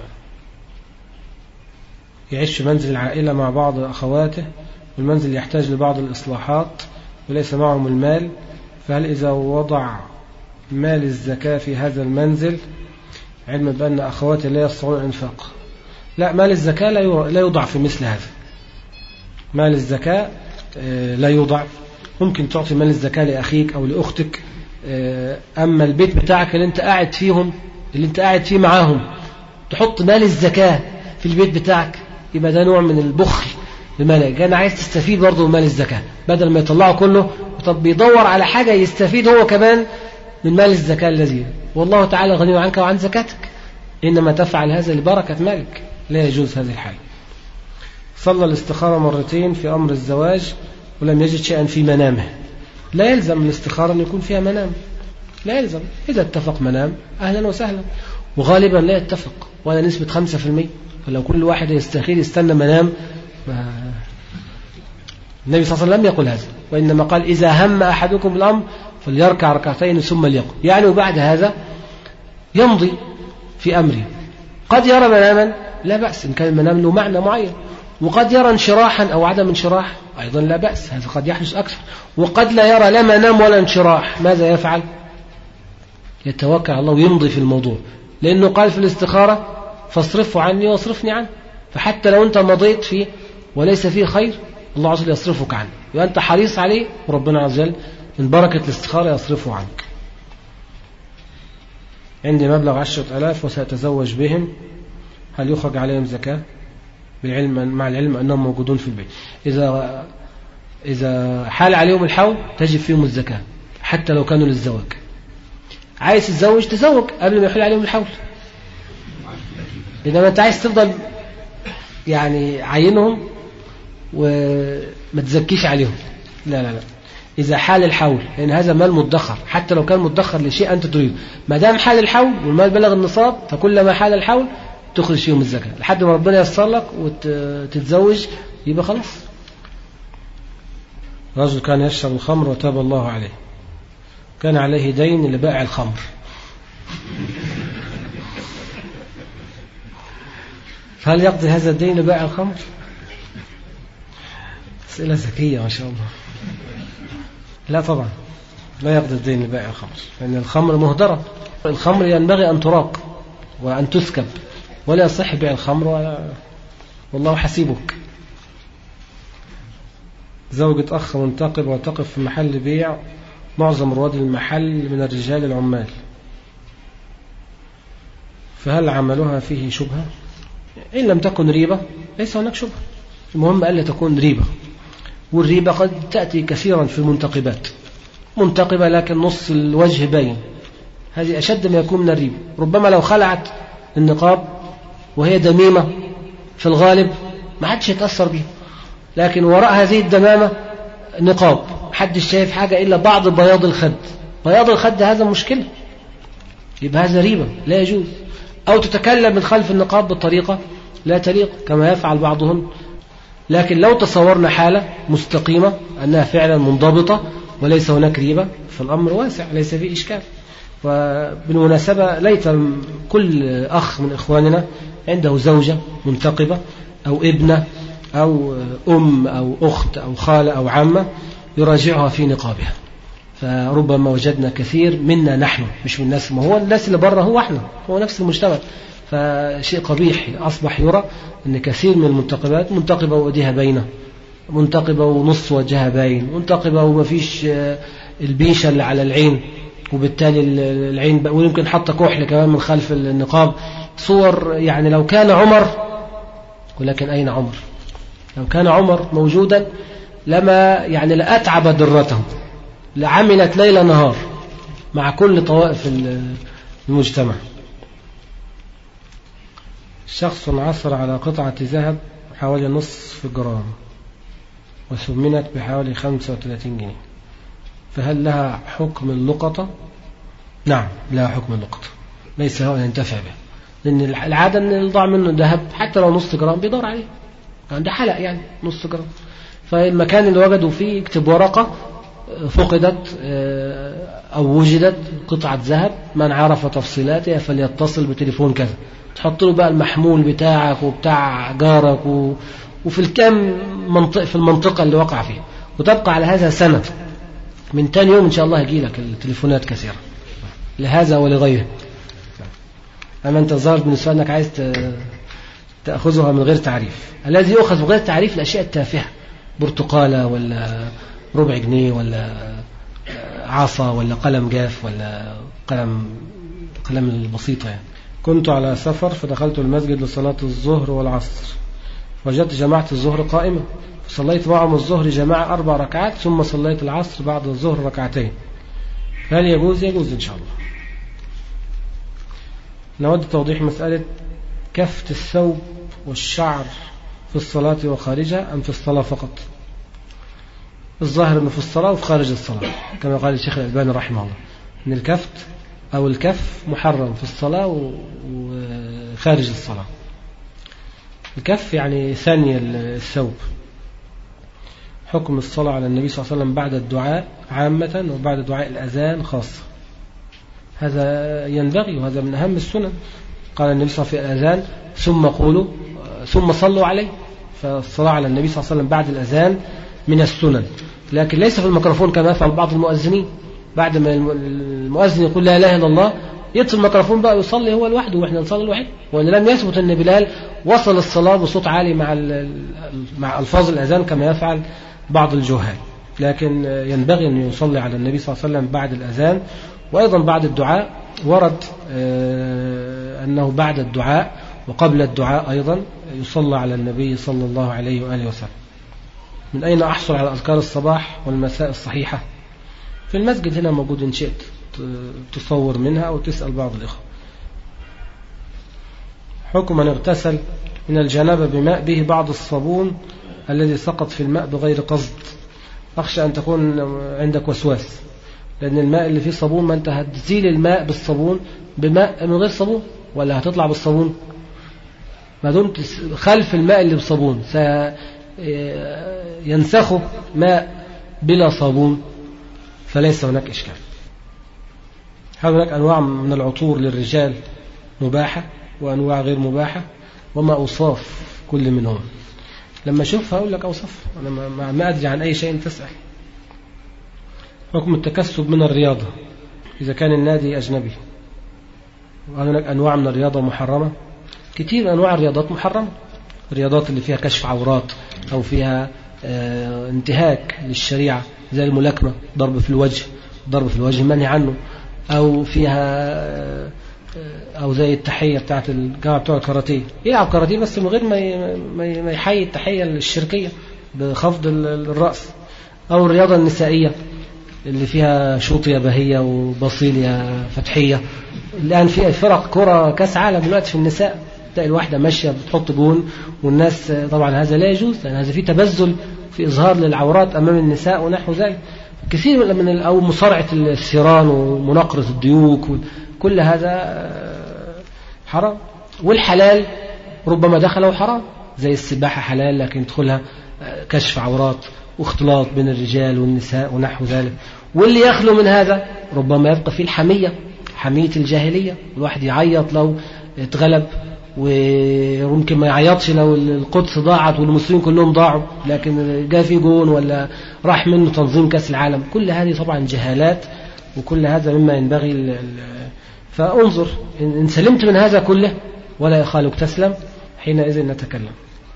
يعيش في منزل العائلة مع بعض أخواته، والمنزل يحتاج لبعض الإصلاحات وليس معهم المال، فهل إذا وضع مال الزكاة في هذا المنزل علما بأن أخواته لا يستطيعون الإنفاق؟ لا، مال الزكاة لا يوضع في مثل هذا. مال الزكاة لا يوضع. ممكن تعطي مال الزكاة لأخيك أو لأختك، أما البيت بتاعك اللي أنت قاعد فيهم، اللي أنت قاعد فيه معاهم، تحط مال الزكاة في البيت بتاعك، يبقى ده نوع من البخل بمالك. كان عايز تستفيد برضه من مال الزكاة، بدل ما يطلعه كله طب بيدور على حاجة يستفيد هو كمان من مال الزكاة الذي، والله تعالى غني عنك وعن زكاتك، إنما تفعل هذا لبركة مالك، لا يجوز هذه الحال. صلى الاستخارة مرتين في أمر الزواج ولم يجد شيئا في منامه. لا يلزم الاستخارة أن يكون فيها منام، لا يلزم. إذا اتفق منام أهلا وسهلا، وغالبا لا يتفق ولا نسبة 5%. فلو كل واحد يستخير يستنى منام، النبي صلى الله عليه وسلم يقول هذا، وإنما قال إذا هم أحدكم الأمر فليركع ركعتين ثم ليقم، يعني وبعد هذا يمضي في أمره. قد يرى مناما لا بأس إن كان المنام له معنى معين، وقد يرى انشراحا أو عدم انشراح أيضا لا بأس، هذا قد يحدث أكثر. وقد لا يرى لا منام ولا انشراح، ماذا يفعل؟ يتوكل على الله ويمضي في الموضوع، لأنه قال في الاستخارة فاصرفه عني واصرفني عنه. فحتى لو أنت مضيت فيه وليس فيه خير الله عز وجل يصرفك عنه، يبقى أنت حريص عليه وربنا عز وجل من بركة الاستخارة يصرفه عنك. عندي مبلغ 10,000 وسأتزوج بهم، هل يخرج عليهم زكاة؟ بالعلم مع العلم أنهم موجودون في البيت. إذا حال عليهم الحول تجب فيهم الزكاة حتى لو كانوا للزواج. عايز تتزوج تزوج قبل ما يحل عليهم الحول، إنما أنت عايز تفضل يعني عينهم وما تزكيش عليهم، لا لا لا، إذا حال الحول، لأن هذا مال مدخر حتى لو كان مدخر لشيء أنت تريده، ما دام حال الحول والمال بلغ النصاب فكلما حال الحول تخرج فيهم الزكاة لحد ما ربنا ييسر لك وتتزوج يبقى خلاص. رجل كان يشرب الخمر وتاب الله عليه، كان عليه دين لبائع الخمر، هل يقضي هذا الدين لبائع الخمر؟ أسئلة ذكية ما شاء الله. لا طبعا لا يقضي الدين لبائع الخمر، لأن الخمر مهدرة، الخمر ينبغي أن تراق وأن تسكب، ولا يصح بيع الخمر والله حسيبك. زوجة أخ منتقب وتقف في محل بيع، معظم رواد المحل من الرجال العمال، فهل عملها فيه شبهة؟ إن لم تكن ريبة ليس هناك شبهة، المهم ألا تكون ريبة، والريبة قد تأتي كثيرا في المنتقبات، منتقبة لكن نص الوجه باين، هذه أشد ما يكون من الريبة. ربما لو خلعت النقاب وهي دميمة في الغالب ما حدش يتأثر بها، لكن وراء هذه الدمامة نقاب، محدش شايف حاجة إلا بعض بياض الخد، بياض الخد هذا مشكلة، يبقى هذا ريبة لا يجوز. أو تتكلم من خلف النقاب بطريقة لا تليق كما يفعل بعضهم، لكن لو تصورنا حالة مستقيمة أنها فعلا منضبطة وليس هناك ريبة فالأمر واسع ليس فيه إشكال. وبالمناسبة ليت كل أخ من إخواننا عنده زوجة منتقبة أو ابنة أو أم أو أخت أو خالة أو عمة يراجعها في نقابها، فربما وجدنا كثير منا نحن مش من الناس، ما هو الناس اللي بره هو احنا، هو نفس المجتمع، فشيء قبيح أصبح يرى أن كثير من المنتقبات منتقبة وأيديها باينة، منتقبة ونص وجهها باين، منتقبة وما فيش البيشة اللي على العين، وبالتالي العين ويمكن حتى كحل كمان من خلف النقاب، صور يعني لو كان عمر، ولكن أين عمر؟ لو كان عمر موجودا لما يعني لأتعب درته، لعملت ليل نهار مع كل طوائف المجتمع. شخص عثر على قطعة ذهب حوالي نصف جرام وثمنت بحوالي 35 جنيه، فهل لها حكم اللقطة؟ نعم لها حكم اللقطة، ليس هو ينتفع به، لأن العادة أن يضع منه ذهب حتى لو نصف جرام بيدور عليه، عنده حلق يعني نصف جرام، فالمكان اللي وجدوا فيه يكتب ورقة فقدت أو وجدت قطعة ذهب، من عرف تفصيلاتها فليتصل بتليفون كذا، تحط له بقى المحمول بتاعك وبتاع جارك وفي الكام منطقة في المنطقة اللي وقع فيها، وتبقى على هذا سنة، من تاني يوم إن شاء الله يجي لك التليفونات كثيرة لهذا ولغيره. أما أنت الظاهر بالنسبة لك عايز تأخذها من غير تعريف، الذي يؤخذ من غير تعريف الأشياء التافهة، برتقالة ولا ربع جنيه ولا عصا ولا قلم جاف ولا قلم البسيطة يعني. كنت على سفر فدخلت المسجد لصلاة الظهر والعصر، وجدت جماعة الظهر قائمة، فصليت معهم الظهر جماعة 4 ركعات، ثم صليت العصر بعد الظهر ركعتين، هل يجوز؟ يجوز إن شاء الله. نود توضيح مسألة كفت الثوب والشعر في الصلاة وخارجها أم في الصلاة فقط؟ الظاهر أنه في الصلاة وفي خارج الصلاة، كما قال الشيخ الألباني رحمه الله أن الكفت أو الكف محرم في الصلاة وخارج الصلاة. الكف يعني ثاني الثوب. حكم الصلاة على النبي صلى الله عليه وسلم بعد الدعاء عامة وبعد دعاء الأذان خاصة، هذا ينبغي وهذا من أهم السنن، قال النبي صلى الله عليه وسلم في الأذان ثم قولوا ثم صلوا عليه، فالصلاة على النبي صلى الله عليه وسلم بعد الأذان من السنن، لكن ليس في الميكروفون كما يفعل بعض المؤذنين، بعد ما المؤذن يقول لا إله إلا الله يطفي الميكروفون بقى ويصلي هو لوحده وإحنا نصلي لوحده، وأن لم يثبت أن بلال وصل الصلاة بصوت عالي مع ألفاظ الأذان كما يفعل بعض الجهال، لكن ينبغي أن يصلي على النبي صلى الله عليه وسلم بعد الأذان، وأيضا بعد الدعاء ورد أنه بعد الدعاء وقبل الدعاء أيضا يصلى على النبي صلى الله عليه وآله وسلم. من أين أحصل على أذكار الصباح والمساء الصحيحة؟ في المسجد هنا موجود إن شئت تصور منها أو تسأل بعض الإخوة. حكم من اغتسل من الجنابة بماء به بعض الصابون الذي سقط في الماء بغير قصد. أخشى أن تكون عندك وسواس، لأن الماء اللي فيه صابون، ما أنت هتزيل الماء بالصابون بماء من غير صابون، ولا هتطلع بالصابون؟ ما دمت خلف الماء اللي بالصابون سينسخه ماء بلا صابون فليس هناك إشكال. هناك أنواع من العطور للرجال مباحة وأنواع غير مباحة، وما أوصاف كل منهم. لما أشوفها أقول لك أوصف، أنا ما أدري عن أي شيء تسأل. حكم التكسب من الرياضة إذا كان النادي أجنبي. وهناك أنواع من الرياضة محرمة، كتير من أنواع الرياضات محرمة. الرياضات اللي فيها كشف عورات أو فيها انتهاك للشريعة زي الملاكمة، ضرب في الوجه منهي عنه، أو فيها أو زي التحية بتاعت الجامعة بتوع الكاراتيه، يلعب كاراتيه بس من غير ما يحيي التحية الشركية بخفض الرأس. أو الرياضة النسائية اللي فيها شوط يا بهية وبصيل يا فتحية. الآن في فرق كرة كاس عالم دلوقتي في النساء، تلاقي الواحدة ماشية بتحط جون والناس، طبعا هذا لا يجوز، لأن هذا فيه تبذل في إظهار للعورات أمام النساء ونحو ذلك. كثير من أو مصارعة الثيران ومناقرة الديوك، كل هذا حرام. والحلال ربما دخله حرام، زي السباحة حلال لكن يدخلها كشف عورات واختلاط بين الرجال والنساء ونحو ذلك. واللي يخلو من هذا ربما يبقى فيه الحمية، حمية الجاهلية، الواحد يعيط لو اتغلب، وممكن ما يعيطش لو القدس ضاعت والمسلمين كلهم ضاعوا، لكن جاء في جون ولا راح منه تنظيم كأس العالم. كل هذه طبعا جهالات، وكل هذا مما ينبغي فانظر إن سلمت من هذا كله ولا يخالك تسلم، حينئذ نتكلم.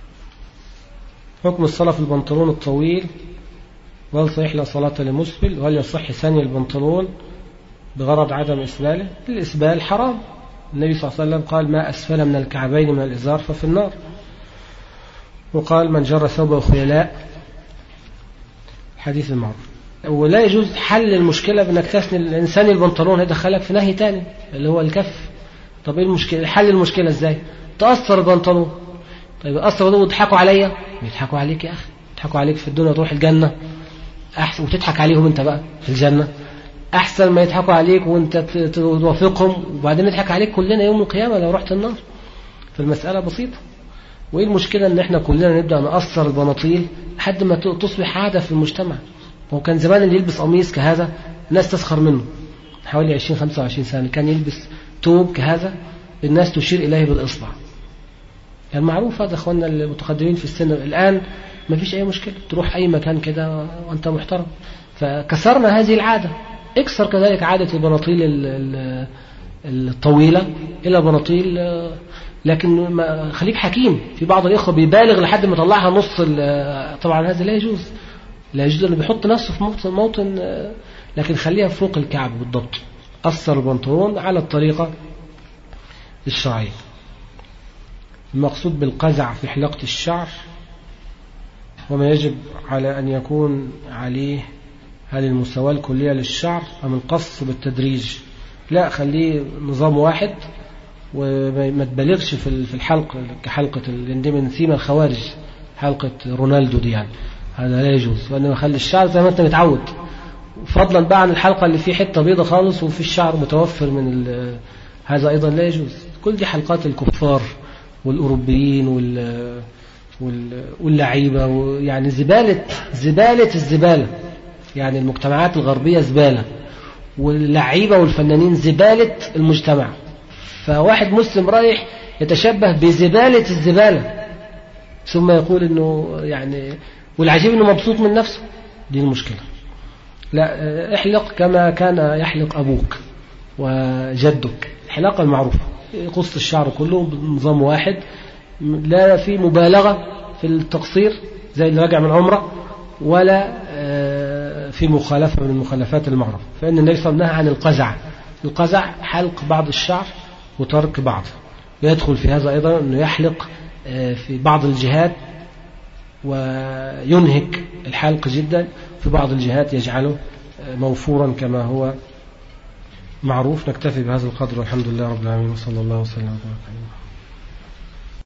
حكم الصلاة في البنطلون الطويل، وهل صحيح لا صلاة لمسبل؟ وهل يصح ثاني البنطلون بغرض عدم إسباله؟ الإسبال حرام. النبي صلى الله عليه وسلم قال: ما أسفل من الكعبين من الإزار ففي النار. وقال: من جر ثوبه خيلاء، حديث المعروف. ولا يجوز حل المشكلة بأنك تثني الإنسان البنطلون، هيدخلك في نهي تاني اللي هو الكف. طب إيه المشكلة؟ حل المشكلة إزاي؟ تأثر البنطلون. طيب أثر البنطلون وتضحكوا عليا؟ بيضحكوا عليك يا أخي، يضحكوا عليك في الدنيا تروح الجنة أحسن، وتضحك عليهم أنت بقى في الجنة أحسن ما يضحكوا عليك وأنت توافقهم، وبعدين نضحك عليك كلنا يوم القيامة لو رحت النار. فالمسألة بسيطة. وإيه المشكلة إن إحنا كلنا نبدأ نقصر البناطيل لحد ما تصبح عادة في المجتمع؟ وكان زمان اللي يلبس قميص كهذا الناس تسخر منه. حوالي 20-25 سنة كان يلبس توب كهذا الناس تشير إليه بالإصبع. يعني معروف هذا أخواننا المتقدمين في السن. الآن ما فيش أي مشكلة، تروح أي مكان كده وأنت محترم. فكسرنا هذه العادة. اكسر كذلك عادة البناطيل الطويلة إلى بناطيل، لكن خليك حكيم. في بعض الإخوة بيبالغ لحد ما طلعها نص. طبعا هذا لا يجوز، لا يجوز أنه بيحط نفسه في موطن، لكن خليها فوق الكعب بالضبط. قصر البنطلون على الطريقة الشرعية. المقصود بالقزع في حلقة الشعر وما يجب على أن يكون عليه، هل المساواة الكلية للشعر أم القص بالتدريج؟ لا، خليه نظام واحد وما تبالغش في الحلق كحلقة من سيما الخوارج، حلقة رونالدو دي يعني، هذا لا يجوز. وأنه خلي الشعر زي ما أنت متعود، فضلا بقى عن الحلقة اللي فيه حتة بيضة خالص وفي الشعر متوفر من هذا أيضا لا يجوز. كل دي حلقات الكفار والأوروبيين واللعيبة، يعني زبالة الزبالة. يعني المجتمعات الغربية زبالة، واللعيبة والفنانين زبالة المجتمع. فواحد مسلم رايح يتشبه بزبالة الزبالة ثم يقول انه يعني، والعجيب انه مبسوط من نفسه. دي المشكلة. لا، احلق كما كان يحلق ابوك وجدك، الحلاقة المعروفة، قص الشعر كله بنظام واحد، لا في مبالغة في التقصير زي اللي راجع من عمره، ولا في مخالفة من المخالفات المعروفة. فإن النبي صلى الله عليه وسلم نهى عن القزع حلق بعض الشعر وترك بعض. ويدخل في هذا أيضا أنه يحلق في بعض الجهات وينهك الحلق جدا، في بعض الجهات يجعله موفورا كما هو معروف. نكتفي بهذا القدر والحمد لله رب العالمين، وصلى الله وسلم وبارك على محمد.